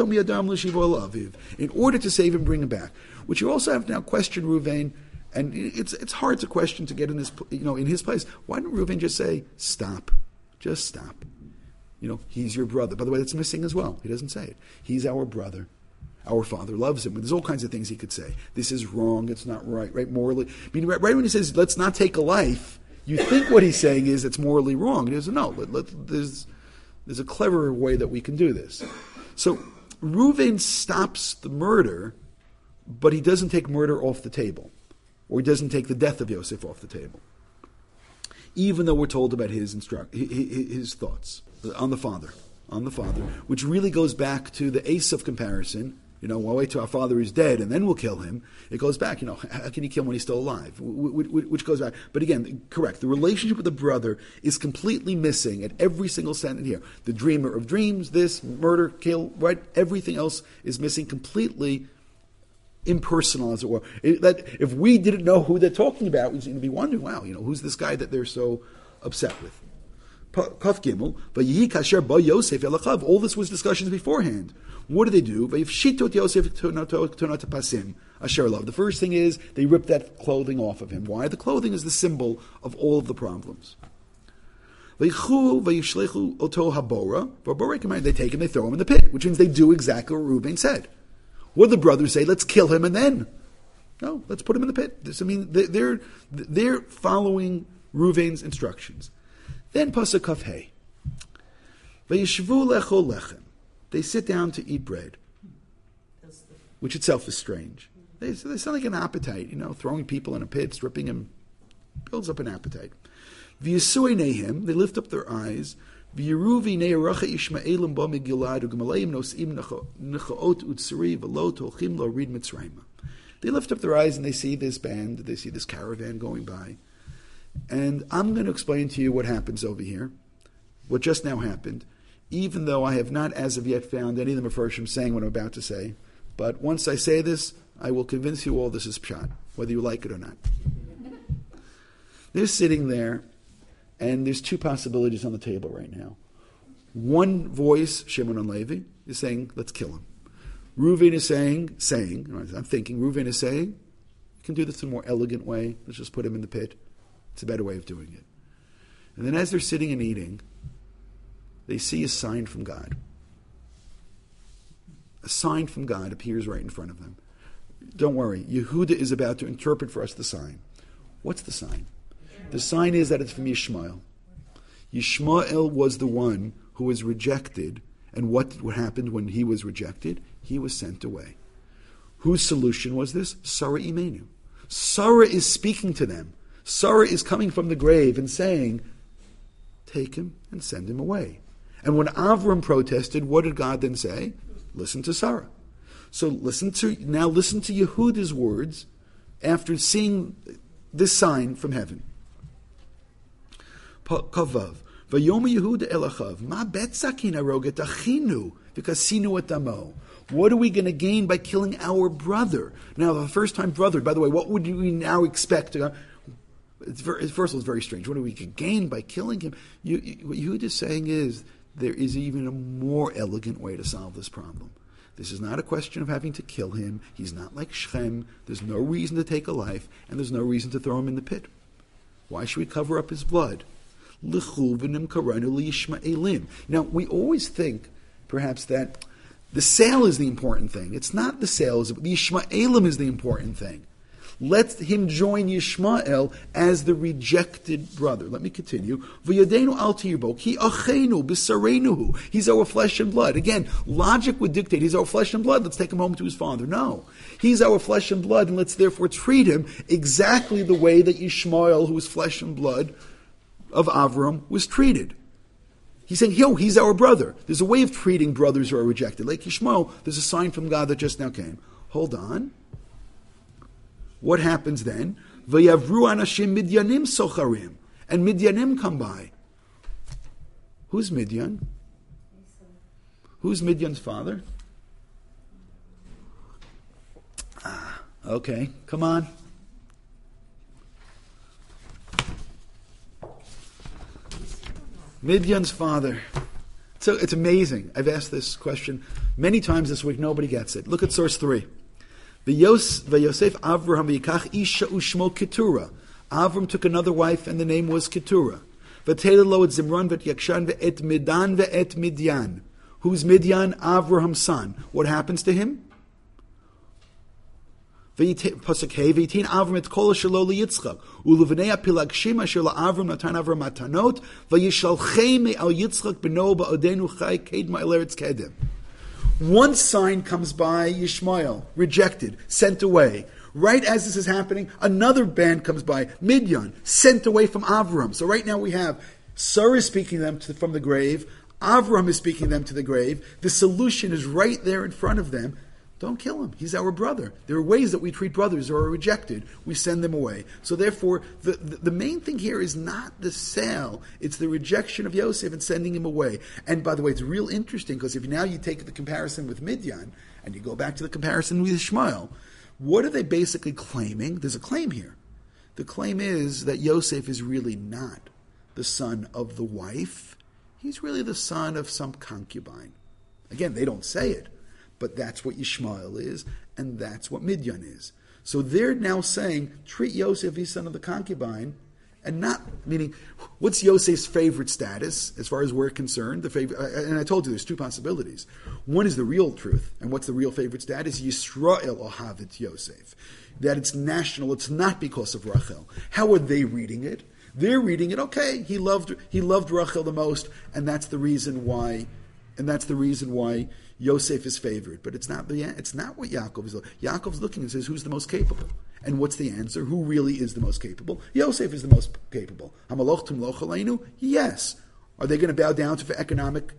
to save him, bring him back. Which you also have to now question Reuven, and it's hard to question to get in his place. Why didn't Reuven just say, stop? Just stop. He's your brother. By the way, that's missing as well. He doesn't say it. He's our brother. Our father loves him. There's all kinds of things he could say. This is wrong. It's not right. Right? Morally. I mean, right when he says, let's not take a life, you think what he's saying is it's morally wrong. He says, no, there's a cleverer way that we can do this. So Reuven stops the murder, but he doesn't take murder off the table. Or he doesn't take the death of Yosef off the table. Even though we're told about his thoughts on the father, which really goes back to the Esav comparison. We'll wait till our father is dead and then we'll kill him. It goes back, how can you kill him when he's still alive? Which goes back. But again, correct, the relationship with the brother is completely missing at every single sentence here. The dreamer of dreams, this, murder, kill, right? Everything else is missing, completely impersonal, as it were. That if we didn't know who they're talking about, we'd be wondering, wow, who's this guy that they're so upset with? Kaf Gimel, Vayihi kasher ba Yosef elachav. All this was discussions beforehand. What do they do? Vayifshitot Yosef tonat pasim asher love. The first thing is they rip that clothing off of him. Why? The clothing is the symbol of all of the problems. Vayichu vayishlechu oto habora. They take him, they throw him in the pit, which means they do exactly what Reuben said. What did the brothers say? Let's kill him and then. No, let's put him in the pit. They're following Reuven's instructions. Then Pasuk Kaf Hey. Vayishvu lechol lechem. They sit down to eat bread, which itself is strange. They sound like an appetite, throwing people in a pit, stripping them, builds up an appetite. V'yisui nehem, they lift up their eyes. V'yiruvi ne'eracha Yishmaelim ba megilad u'gmaleim nos'im nechaot u'tzuri v'lo tolchim lo rid Mitzrayma. They lift up their eyes and they see this band, they see this caravan going by. And I'm going to explain to you what happens over here, what just now happened, even though I have not as of yet found any of the Mefarshim saying what I'm about to say. But once I say this, I will convince you all this is pshat, whether you like it or not. They're sitting there, and there's two possibilities on the table right now. One voice, Shimon and Levi, is saying, let's kill him. Reuven is saying, I'm thinking, Reuven is saying, you can do this in a more elegant way. Let's just put him in the pit. It's a better way of doing it. And then as they're sitting and eating, they see a sign from God. A sign from God appears right in front of them. Don't worry, Yehuda is about to interpret for us the sign. What's the sign? The sign is that it's from Yishmael. Yishmael was the one who was rejected, and what happened when he was rejected? He was sent away. Whose solution was this? Sarah Imenu. Sarah is speaking to them. Sarah is coming from the grave and saying, take him and send him away. And when Avram protested, what did God then say? Listen to Sarah. So listen to Yehuda's words after seeing this sign from heaven. Kavav. Vayom Yehuda elachav. Ma betzakin aroget achinu v'kasinu et damo. What are we going to gain by killing our brother? Now, the first time brother, by the way, what would we now expect? First of all, it's very strange. What do we gain by killing him? What Yehuda is saying is there is even a more elegant way to solve this problem. This is not a question of having to kill him. He's not like Shechem. There's no reason to take a life, and there's no reason to throw him in the pit. Why should we cover up his blood? L'chuvenim karanu liyishma'elim. Now, we always think, perhaps, that the sale is the important thing. It's not the sale, the Yishma'elim is the important thing. Let him join Yishmael as the rejected brother. Let me continue. V'yadenu al tirbo, ki achenu b'sarenuhu. He's our flesh and blood. Again, logic would dictate he's our flesh and blood. Let's take him home to his father. No. He's our flesh and blood, and let's therefore treat him exactly the way that Yishmael, who was flesh and blood of Avram, was treated. He's saying, he's our brother. There's a way of treating brothers who are rejected. Like Yishmael, there's a sign from God that just now came. Hold on. What happens then? Vayavru anashim midyanim socharim. And Midyanim come by. Who's Midyan? Who's Midyan's father? Okay, come on. Midyan's father. So it's amazing. I've asked this question many times this week. Nobody gets it. Look at source 3. V'Yosef Avraham v'yikach isha ushmo Keturah. Avram took another wife, and the name was Keturah. V'tela lo et Zimron v'et Yakshan v'et Midan v'et Midyan. Who's Midyan? Avraham's son. What happens to him? Pasuk Hey, v'yitin Avram et kol shelo liYitzchak, u'levenei apilagshim asher la'Avram natan Avram matanot, v'yishalchei me'al Yitzchak b'no ba'odenu chai kedma el eretz kedem. One sign comes by Yishmael, rejected, sent away. Right as this is happening, another band comes by, Midyan, sent away from Avram. So right now we have Sarah speaking them from the grave, Avram is speaking them to the grave. The solution is right there in front of them. Don't kill him. He's our brother. There are ways that we treat brothers who are rejected. We send them away. So therefore, the main thing here is not the sale. It's the rejection of Yosef and sending him away. And by the way, it's real interesting because if now you take the comparison with Midyan and you go back to the comparison with Ishmael, what are they basically claiming? There's a claim here. The claim is that Yosef is really not the son of the wife. He's really the son of some concubine. Again, they don't say it. But that's what Yishmael is, and that's what Midyan is. So they're now saying, treat Yosef, he's son of the concubine, and not, meaning, what's Yosef's favorite status, as far as we're concerned? And I told you there's two possibilities. One is the real truth, and what's the real favorite status? Yisrael ohavit Yosef. That it's national, it's not because of Rachel. How are they reading it? They're reading it, okay, he loved Rachel the most, and that's the reason why Yosef is favored, but it's not what Yaakov is looking. Yaakov's looking and says, who's the most capable? And what's the answer? Who really is the most capable? Yosef is the most capable. Hamaloch tumloch aleinu? Yes. Are they going to bow down to for economic?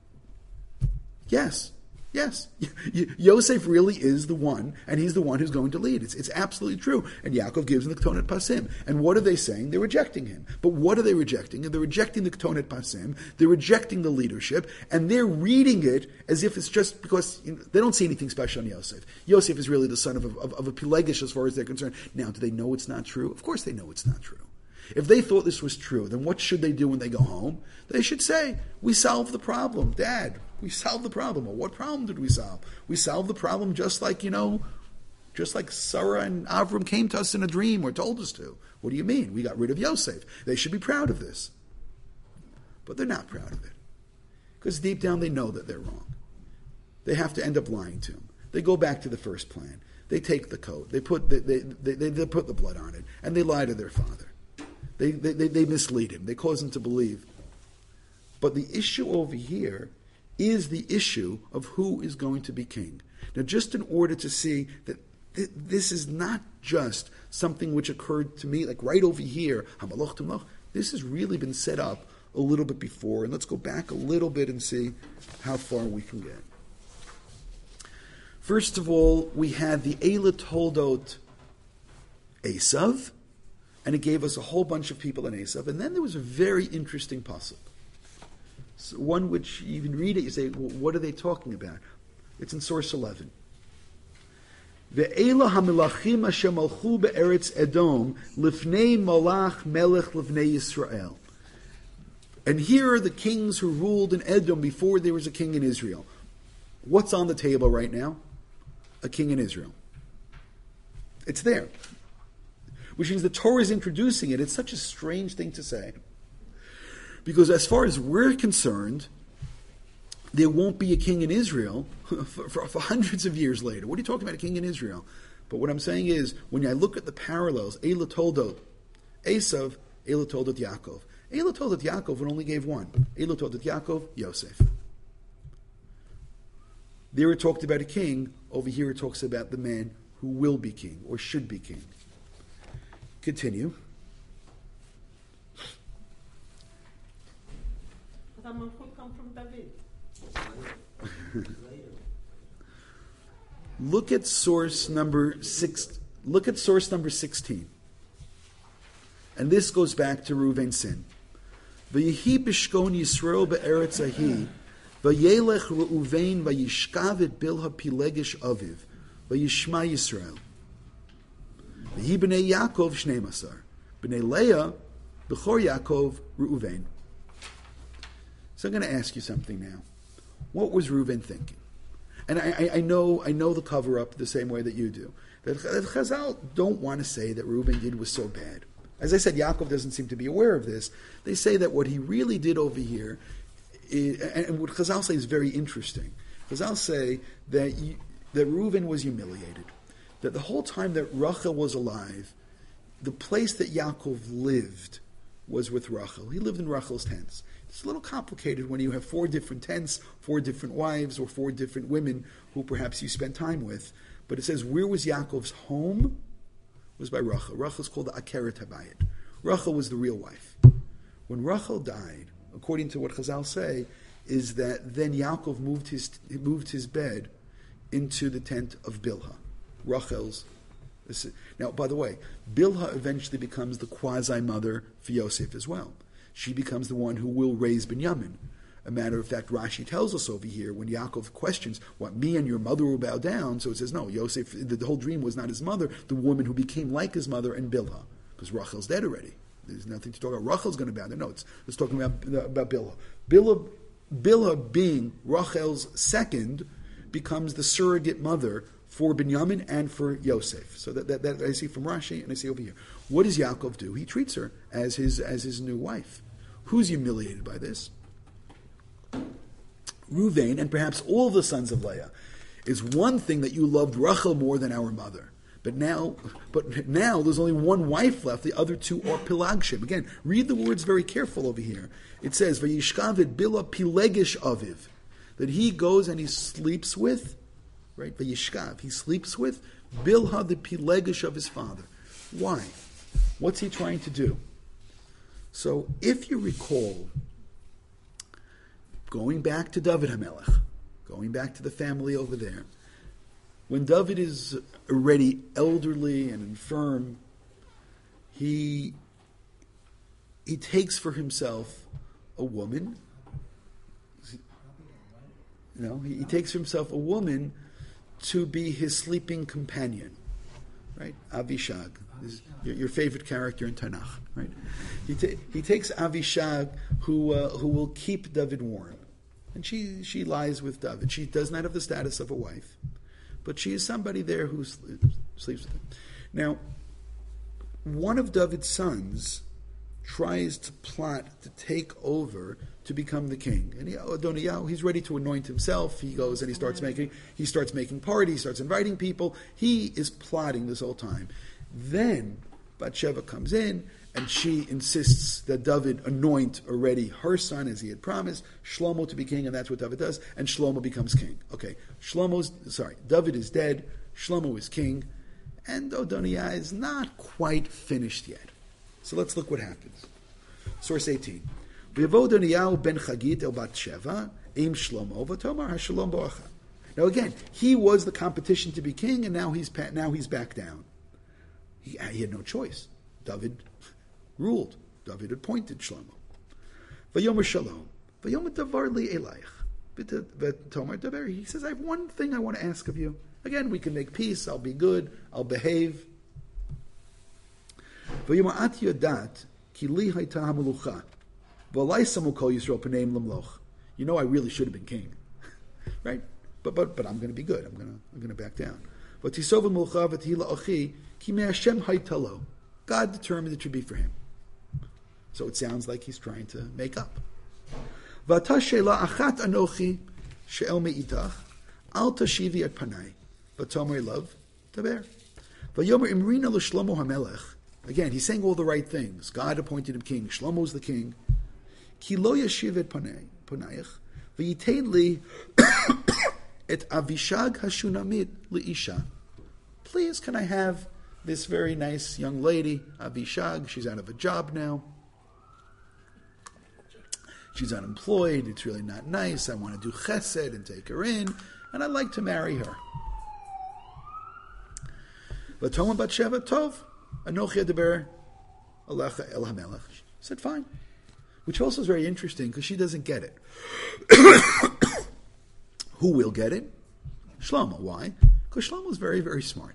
Yes. Yes. Yosef really is the one, and he's the one who's going to lead. It's absolutely true. And Yaakov gives him the Ketonet Pasim. And what are they saying? They're rejecting him. But what are they rejecting? They're rejecting the Ketonet Pasim. They're rejecting the leadership. And they're reading it as if it's just because they don't see anything special in Yosef. Yosef is really the son of a Pelegish as far as they're concerned. Now, do they know it's not true? Of course they know it's not true. If they thought this was true, then what should they do when they go home? They should say, we solved the problem. Dad, we solved the problem. Well, what problem did we solve? We solved the problem just like Sarah and Avram came to us in a dream or told us to. What do you mean? We got rid of Yosef. They should be proud of this. But they're not proud of it. Because deep down they know that they're wrong. They have to end up lying to him. They go back to the first plan. They take the coat. They put the blood on it. And they lie to their father. They mislead him. They cause him to believe. But the issue over here is the issue of who is going to be king. Now, just in order to see that this is not just something which occurred to me, like right over here, Hamaloch Tumloch, this has really been set up a little bit before. And let's go back a little bit and see how far we can get. First of all, we had the Eila Toldot Esav, and it gave us a whole bunch of people in Esav. And then there was a very interesting pasuk. So one which you can read it, you say, well, what are they talking about? It's in source 11. Ve'ela hamilachim asher malchu be'eretz Edom lifnei malach melech lifnei Yisrael. And here are the kings who ruled in Edom before there was a king in Israel. What's on the table right now? A king in Israel. It's there. Which means the Torah is introducing it. It's such a strange thing to say. Because as far as we're concerned, there won't be a king in Israel for hundreds of years later. What are you talking about, a king in Israel? But what I'm saying is, when I look at the parallels, Eila Toldot Esav, Eila Toldot Yaakov. Eila Toldot Yaakov only gave one. Eila Toldot Yaakov, Yosef. There it talked about a king. Over here it talks about the man who will be king or should be king. Continue. But Malchut come from David. Look at source number 6. Look at source number 16. And this goes back to Reuven's sin. V'yehi b'shkon Yisrael be'eretz ahi, v'yelech Reuven v'yishkav et Bilha pilegish aviv, v'yishma Yisrael. V'hi b'nei Yaakov shnei masar, b'nei Leah b'chor Yaakov Reuven. So I'm going to ask you something now. What was Reuven thinking? And I know the cover-up the same way that you do. That Chazal don't want to say that Reuven did was so bad. As I said, Yaakov doesn't seem to be aware of this. They say that what he really did over here, and what Chazal say is very interesting. Chazal say that Reuven was humiliated. That the whole time that Rachel was alive, the place that Yaakov lived was with Rachel. He lived in Rachel's tents. It's a little complicated when you have 4 different tents, 4 different wives, or 4 different women who perhaps you spent time with. But it says, where was Yaakov's home? It was by Rachel. Rachel's called the Akeret Habayit. Rachel was the real wife. When Rachel died, according to what Chazal say, is that then Yaakov moved his bed into the tent of Bilha, Rachel's. Now, by the way, Bilha eventually becomes the quasi-mother for Yosef as well. She becomes the one who will raise Binyamin. A matter of fact, Rashi tells us over here, when Yaakov questions, what, me and your mother will bow down? So it says, no, Yosef, the whole dream was not his mother, the woman who became like his mother, and Bilha. Because Rachel's dead already. There's nothing to talk about. Rachel's going to bow down. No, it's talking about Bilha. Bilha being Rachel's second, becomes the surrogate mother for Binyamin and for Yosef. So that I see from Rashi and I see over here. What does Yaakov do? He treats her as his new wife. Who's humiliated by this? Reuven, and perhaps all the sons of Leah. It's one thing that you loved Rachel more than our mother. But now there's only one wife left. The other 2 are Pilagshim. Again, read the words very careful over here. It says, Vayishkav Bila Pilegish Aviv. That he goes and he sleeps with, right? Vayishkav. He sleeps with Bilha, the Pilegish of his father. Why? What's he trying to do? So, if you recall, going back to David HaMelech, going back to the family over there, when David is already elderly and infirm, he takes for himself a woman. He takes for himself a woman to be his sleeping companion, right? Avishag, your favorite character in Tanakh, right? He takes Avishag, who will keep David warm, and she lies with David. She does not have the status of a wife, but she is somebody there who sleeps with him. Now, one of David's sons tries to plot to take over to become the king, and Adoniyahu, he's ready to anoint himself. He goes and he starts making parties, starts inviting people. He is plotting this whole time. Then Bathsheba comes in and she insists that David anoint already her son, as he had promised, Shlomo, to be king, and that's what David does, and Shlomo becomes king. Okay, David is dead, Shlomo is king, and Adoniah is not quite finished yet. So let's look what happens. Source 18. V'yavo ben Chagit el Bathsheva, im Shlomo, v'tomar hashalom bo'acha. Now again, he was the competition to be king, and now he's back down. He had no choice. David ruled. David appointed Shlomo. V'yomer shalom. V'yomer davar li elayich. V'tomar davar. He says, I have one thing I want to ask of you. Again, we can make peace. I'll be good. I'll behave. V'yomer at yodat ki li hayta hamelucha. V'lai samu kol Yisrael p'neim lemloch. You know, I really should have been king, right? But I'm going to be good. I'm going to back down. V'tisov melucha v'tihila achi ki me'Hashem haytalo. God determined it should be for him. So it sounds like he's trying to make up. V'ata she'la achat anochi she'el me'itach al tashivi et panai v'tomer love taber v'yomer imrina l'shlomo hamelech. Again, he's saying all the right things. God appointed him king. Shlomo's the king. Ki lo yashiv et panayich v'yitein li et Avishag Hashunamit liisha. Please, can I have this very nice young lady, Avishag? She's out of a job now. She's unemployed. It's really not nice. I want to do chesed and take her in, and I'd like to marry her. Vatoma bat Sheva Tov, Anochi Adaber Alecha El HaMelech. She said, fine. Which also is very interesting because she doesn't get it. Who will get it? Shlomo. Why? Because Shlomo is very, very smart.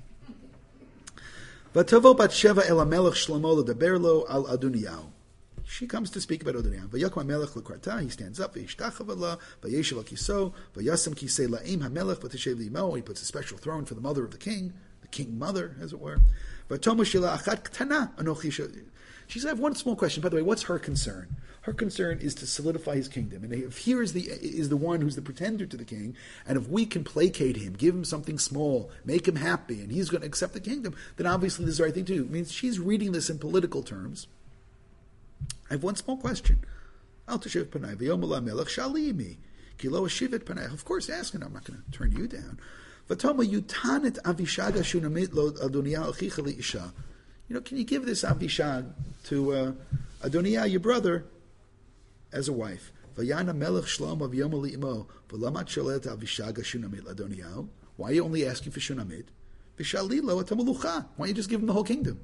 Vatavo bat Sheva El HaMelech Shlomo L'daber lo al Adoniyahu. She comes to speak about Adoniyahu. Vayakma Melech l'karta. He stands up. Vayishtachav Allah. Vayeshav al kiso. Vayasam kisei la'im hamelech. V'tishev li'imo. He puts a special throne for the mother of the king mother, as it were. Vatoma shela achat ktana anochi. She said, I have one small question. By the way, what's her concern? Her concern is to solidify his kingdom. And if here is the one who's the pretender to the king, and if we can placate him, give him something small, make him happy, and he's going to accept the kingdom, then obviously this is the right thing to do. It means she's reading this in political terms. I have one small question. Of course, ask him. I'm not going to turn you down. Can you give this Avishag to Adoniah, your brother, as a wife? Why are you only asking for Shunamit? Why don't you just give him the whole kingdom?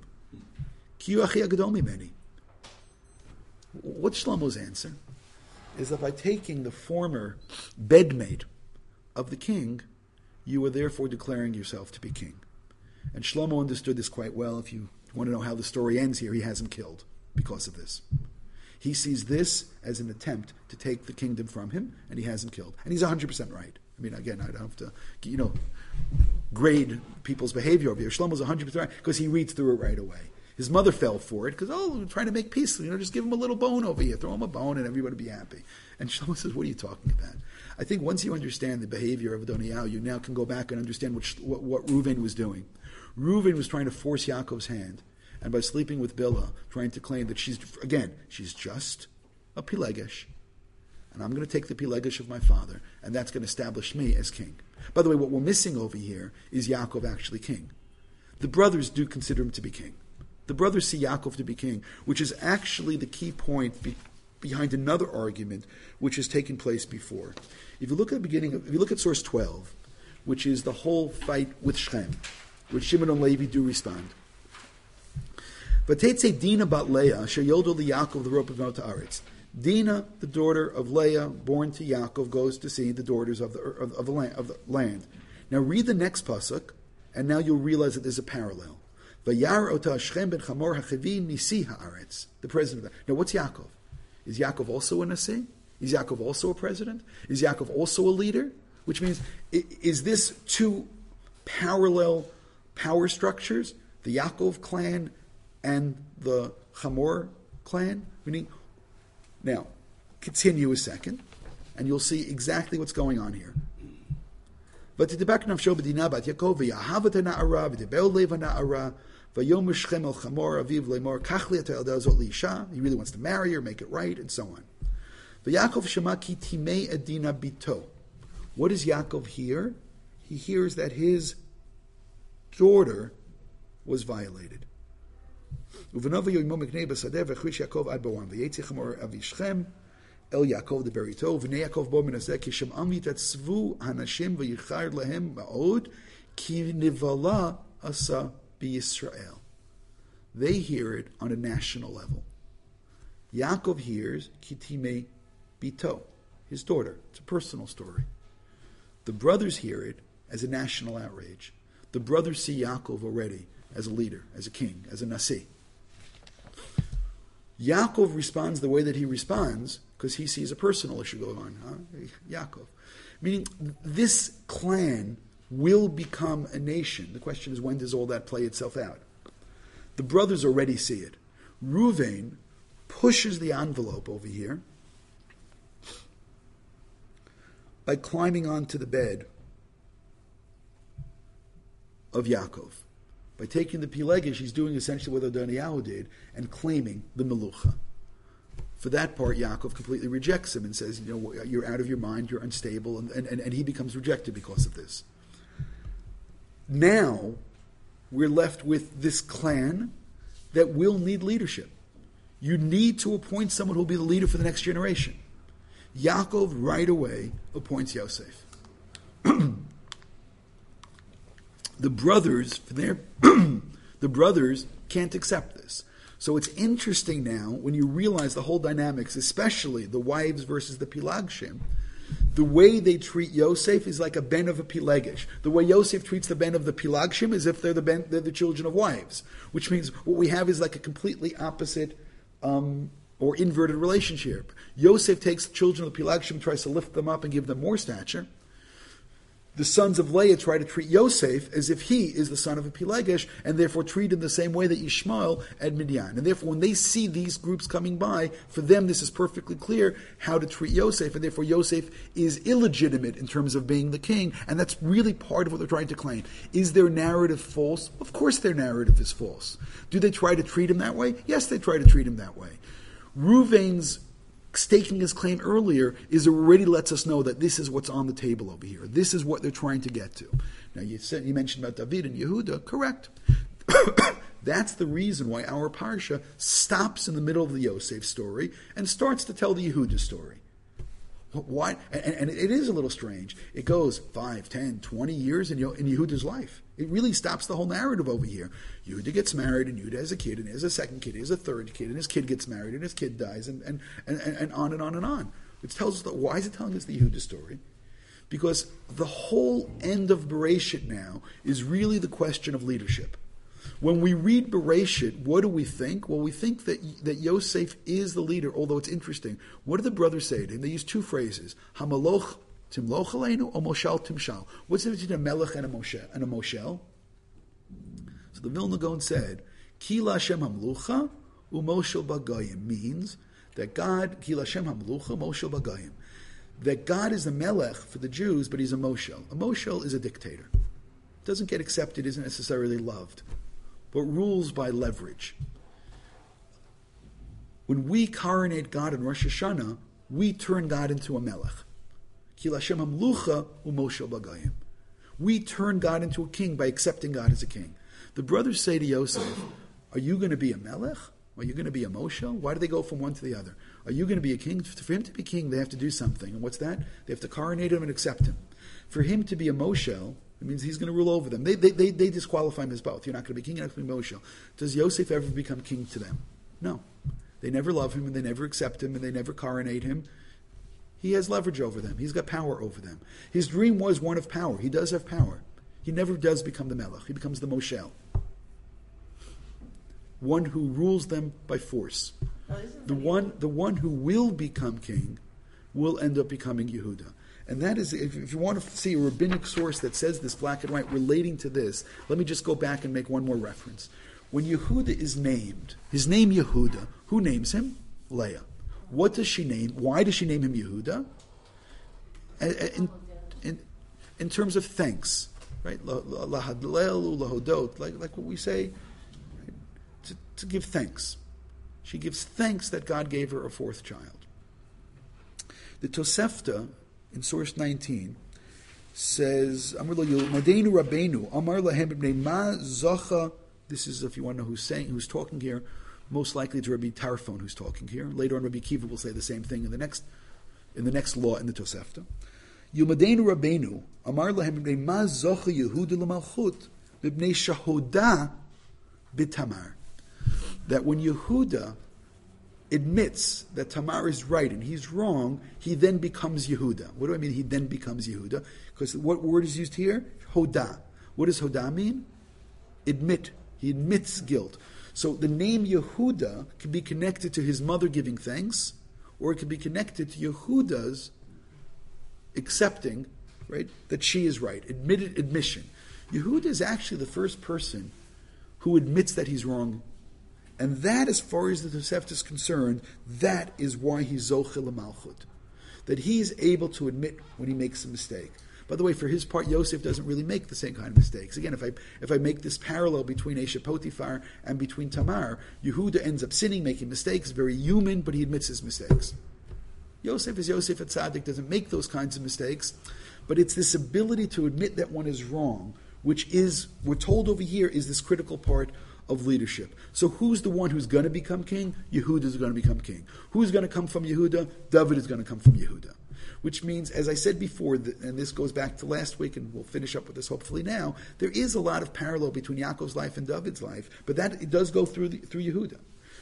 What's Shlomo's answer? Is that by taking the former bedmate of the king, you are therefore declaring yourself to be king. And Shlomo understood this quite well. If you want to know how the story ends here, he has him killed because of this. He sees this as an attempt to take the kingdom from him, and he has him killed. And he's 100% right. I mean, again, I don't have to, grade people's behavior over here. Shlomo's 100% right because he reads through it right away. His mother fell for it because, we're trying to make peace. Just give him a little bone over here. Throw him a bone and everybody will be happy. And Shlomo says, what are you talking about? I think once you understand the behavior of Adoniyahu, you now can go back and understand what Reuven was doing. Reuven was trying to force Yaakov's hand. And by sleeping with Bilhah, trying to claim that she's just a Pilegesh. And I'm going to take the Pilegesh of my father, and that's going to establish me as king. By the way, what we're missing over here is Yaakov actually king. The brothers do consider him to be king. The brothers see Yaakov to be king, which is actually the key point behind another argument which has taken place before. If you look at if you look at source 12, which is the whole fight with Shechem, which Shimon and Levi do respond. V'teitze Dina bat Leah, sheyodo liYaakov the rope of Mount Haaretz. Dina, the daughter of Leah, born to Yaakov, goes to see the daughters of the land. Now read the next pasuk, and now you'll realize that there's a parallel. Vayar ota Shechem ben Chamor haChevi nisi haaretz. The president of that. Now what's Yaakov? Is Yaakov also a Nasi? Is Yaakov also a president? Is Yaakov also a leader? Which means, is this two parallel power structures? The Yaakov clan and the Chamor clan? Meaning, now, continue a second, and you'll see exactly what's going on here. He really wants to marry her, make it right, and so on. What does Yaakov hear? He hears that his daughter was violated. El Yaakov the Berito, V'nei Yaakov bo menazeh kishamam yitatzvu hanashim v'yichard lahem ma'od ki nivala asa b'Yisrael. They hear it on a national level. Yaakov hears kitime bito, his daughter. It's a personal story. The brothers hear it as a national outrage. The brothers see Yaakov already as a leader, as a king, as a nasi. Yaakov responds the way that he responds because he sees a personal issue going on. Yaakov. Meaning, this clan will become a nation. The question is, when does all that play itself out? The brothers already see it. Reuven pushes the envelope over here by climbing onto the bed of Yaakov. By taking the Pilegesh, he's doing essentially what Adoniyahu did and claiming the Melucha. For that part, Yaakov completely rejects him and says, you're out of your mind, you're unstable, and he becomes rejected because of this. Now, we're left with this clan that will need leadership. You need to appoint someone who will be the leader for the next generation. Yaakov right away appoints Yosef. The brothers, the brothers can't accept this. So it's interesting now when you realize the whole dynamics, especially the wives versus the Pilagshim. The way they treat Yosef is like a ben of a Pilegesh. The way Yosef treats the ben of the Pilagshim is if they're the children of wives, which means what we have is like a completely opposite or inverted relationship. Yosef takes the children of the Pilagshim, tries to lift them up and give them more stature. The sons of Leah try to treat Yosef as if he is the son of a Pilegesh, and therefore treat him the same way that Ishmael and Midian. And therefore, when they see these groups coming by, for them this is perfectly clear how to treat Yosef, and therefore Yosef is illegitimate in terms of being the king, and that's really part of what they're trying to claim. Is their narrative false? Of course their narrative is false. Do they try to treat him that way? Yes, they try to treat him that way. Reuven's staking his claim earlier is already lets us know that this is what's on the table over here. This is what they're trying to get to. Now, you mentioned about David and Yehuda. Correct. That's the reason why our parsha stops in the middle of the Yosef story and starts to tell the Yehuda story. Why? And it is a little strange. It goes 5, 10, 20 years in Yehuda's life. It really stops the whole narrative over here. Yehuda gets married, and Yehuda has a kid, and he has a second kid, he has a third kid, and his kid gets married, and his kid dies, and on and on and on. Which tells us that, why is it telling us the Yehuda story? Because the whole end of Bereshit now is really the question of leadership. When we read Bereshit, what do we think? Well, we think that Yosef is the leader, although it's interesting. What do the brothers say to him? They use two phrases. Hamaloch timloch aleinu or moshel timshal. What's the difference between a melech and a moshel? So the Vilna Gaon said, Ki Lashem hamlucha umoshel bagayim means that God, Ki Lashem hamlucha moshel bagayim, that God is the melech for the Jews, but he's a moshel. A moshel is a dictator. Doesn't get accepted, isn't necessarily loved, but rules by leverage. When we coronate God in Rosh Hashanah, we turn God into a melech. Ki Lashem hamlucha umoshel bagayim. We turn God into a king by accepting God as a king. The brothers say to Yosef, are you going to be a melech? Are you going to be a moshel? Why do they go from one to the other? Are you going to be a king? For him to be king, they have to do something. And what's that? They have to coronate him and accept him. For him to be a moshel, it means he's going to rule over them. They disqualify him as both. You're not going to be king, you're not going to be moshel. Does Yosef ever become king to them? No. They never love him, and they never accept him, and they never coronate him. He has leverage over them. He's got power over them. His dream was one of power. He does have power. He never does become the melech. He becomes the moshel. One who rules them by force. The one who will become king will end up becoming Yehuda. And that is, if you want to see a rabbinic source that says this black and white relating to this, let me just go back and make one more reference. When Yehuda is named, his name Yehuda, who names him? Leah. What does she name? Why does she name him Yehuda? In terms of thanks, right? Lahadlelu, lahodot, like what we say, to give thanks. She gives thanks that God gave her a fourth child. The Tosefta in source 19 says, Amar lo Madenu Rabbeinu, Amar lahem b'nei ma zocha. This is, if you want to know who's talking here, most likely it's Rabbi Tarfon who's talking here. Later on, Rabbi Kiva will say the same thing in the next law in the Tosefta. Yumadenu Rabbeinu, Amar lahem b'nei ma zocha Yehuda l'malchut b'nei shahoda b'tamar. That when Yehuda admits that Tamar is right and he's wrong, he then becomes Yehuda. What do I mean he then becomes Yehuda? Because what word is used here? Hoda. What does Hoda mean? Admit. He admits guilt. So the name Yehuda can be connected to his mother giving thanks, or it can be connected to Yehuda's accepting, right, that she is right. Admission. Yehuda is actually the first person who admits that he's wrong. And that, as far as the Tosefta is concerned, that is why he's Zochel Malchut. That he is able to admit when he makes a mistake. By the way, for his part, Yosef doesn't really make the same kind of mistakes. Again, if I make this parallel between Eshet Potiphar and between Tamar, Yehuda ends up sinning, making mistakes, very human, but he admits his mistakes. Yosef is Yosef at Tzaddik, doesn't make those kinds of mistakes, but it's this ability to admit that one is wrong, which is, we're told over here, is this critical part of leadership. So who's the one who's going to become king? Yehuda is going to become king. Who's going to come from Yehuda? David is going to come from Yehuda. Which means, as I said before, and this goes back to last week, and we'll finish up with this hopefully now, there is a lot of parallel between Yaakov's life and David's life, but that it does go through Yehuda.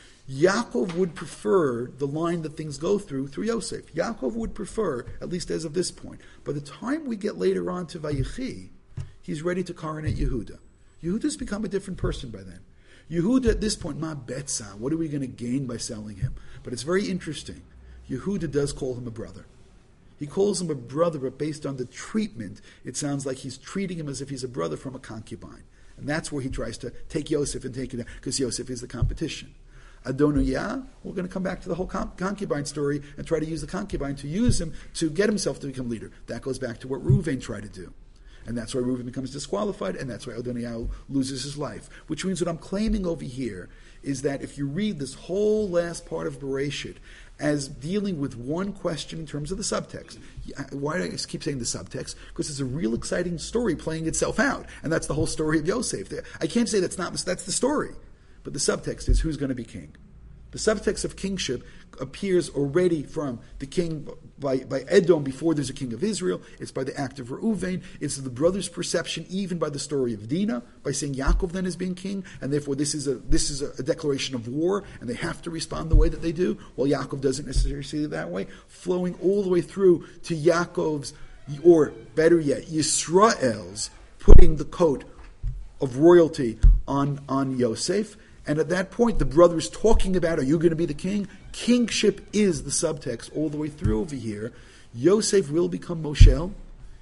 Yaakov would prefer the line that things go through Yosef. Yaakov would prefer, at least as of this point. By the time we get later on to Vayechi, he's ready to coronate Yehuda. Yehuda's become a different person by then. Yehuda at this point, ma betza, what are we going to gain by selling him? But it's very interesting. Yehuda does call him a brother. He calls him a brother, but based on the treatment, it sounds like he's treating him as if he's a brother from a concubine. And that's where he tries to take Yosef and take it down, because Yosef is the competition. Adonijah, we're going to come back to the whole concubine story and try to use the concubine to use him to get himself to become leader. That goes back to what Reuven tried to do. And that's why Reuven becomes disqualified, and that's why Adonijah loses his life. Which means what I'm claiming over here is that if you read this whole last part of Bereshit as dealing with one question in terms of the subtext. Why do I keep saying the subtext? Because it's a real exciting story playing itself out. And that's the whole story of Yosef. I can't say that's the story. But the subtext is who's going to be king. The subtext of kingship appears already from the king by Edom before there's a king of Israel. It's by the act of Reuven. It's the brothers' perception, even by the story of Dinah, by saying Yaakov then is being king, and therefore this is a declaration of war, and they have to respond the way that they do. While Yaakov doesn't necessarily see it that way, flowing all the way through to Yaakov's, or better yet, Yisrael's putting the coat of royalty on Yosef. And at that point, the brothers talking about, are you going to be the king? Kingship is the subtext all the way through over here. Yosef will become Moshel.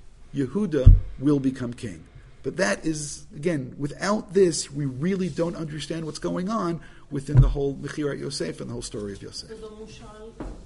Yehuda will become king. But that is, again, without this, we really don't understand what's going on within the whole Mechirat Yosef and the whole story of Yosef.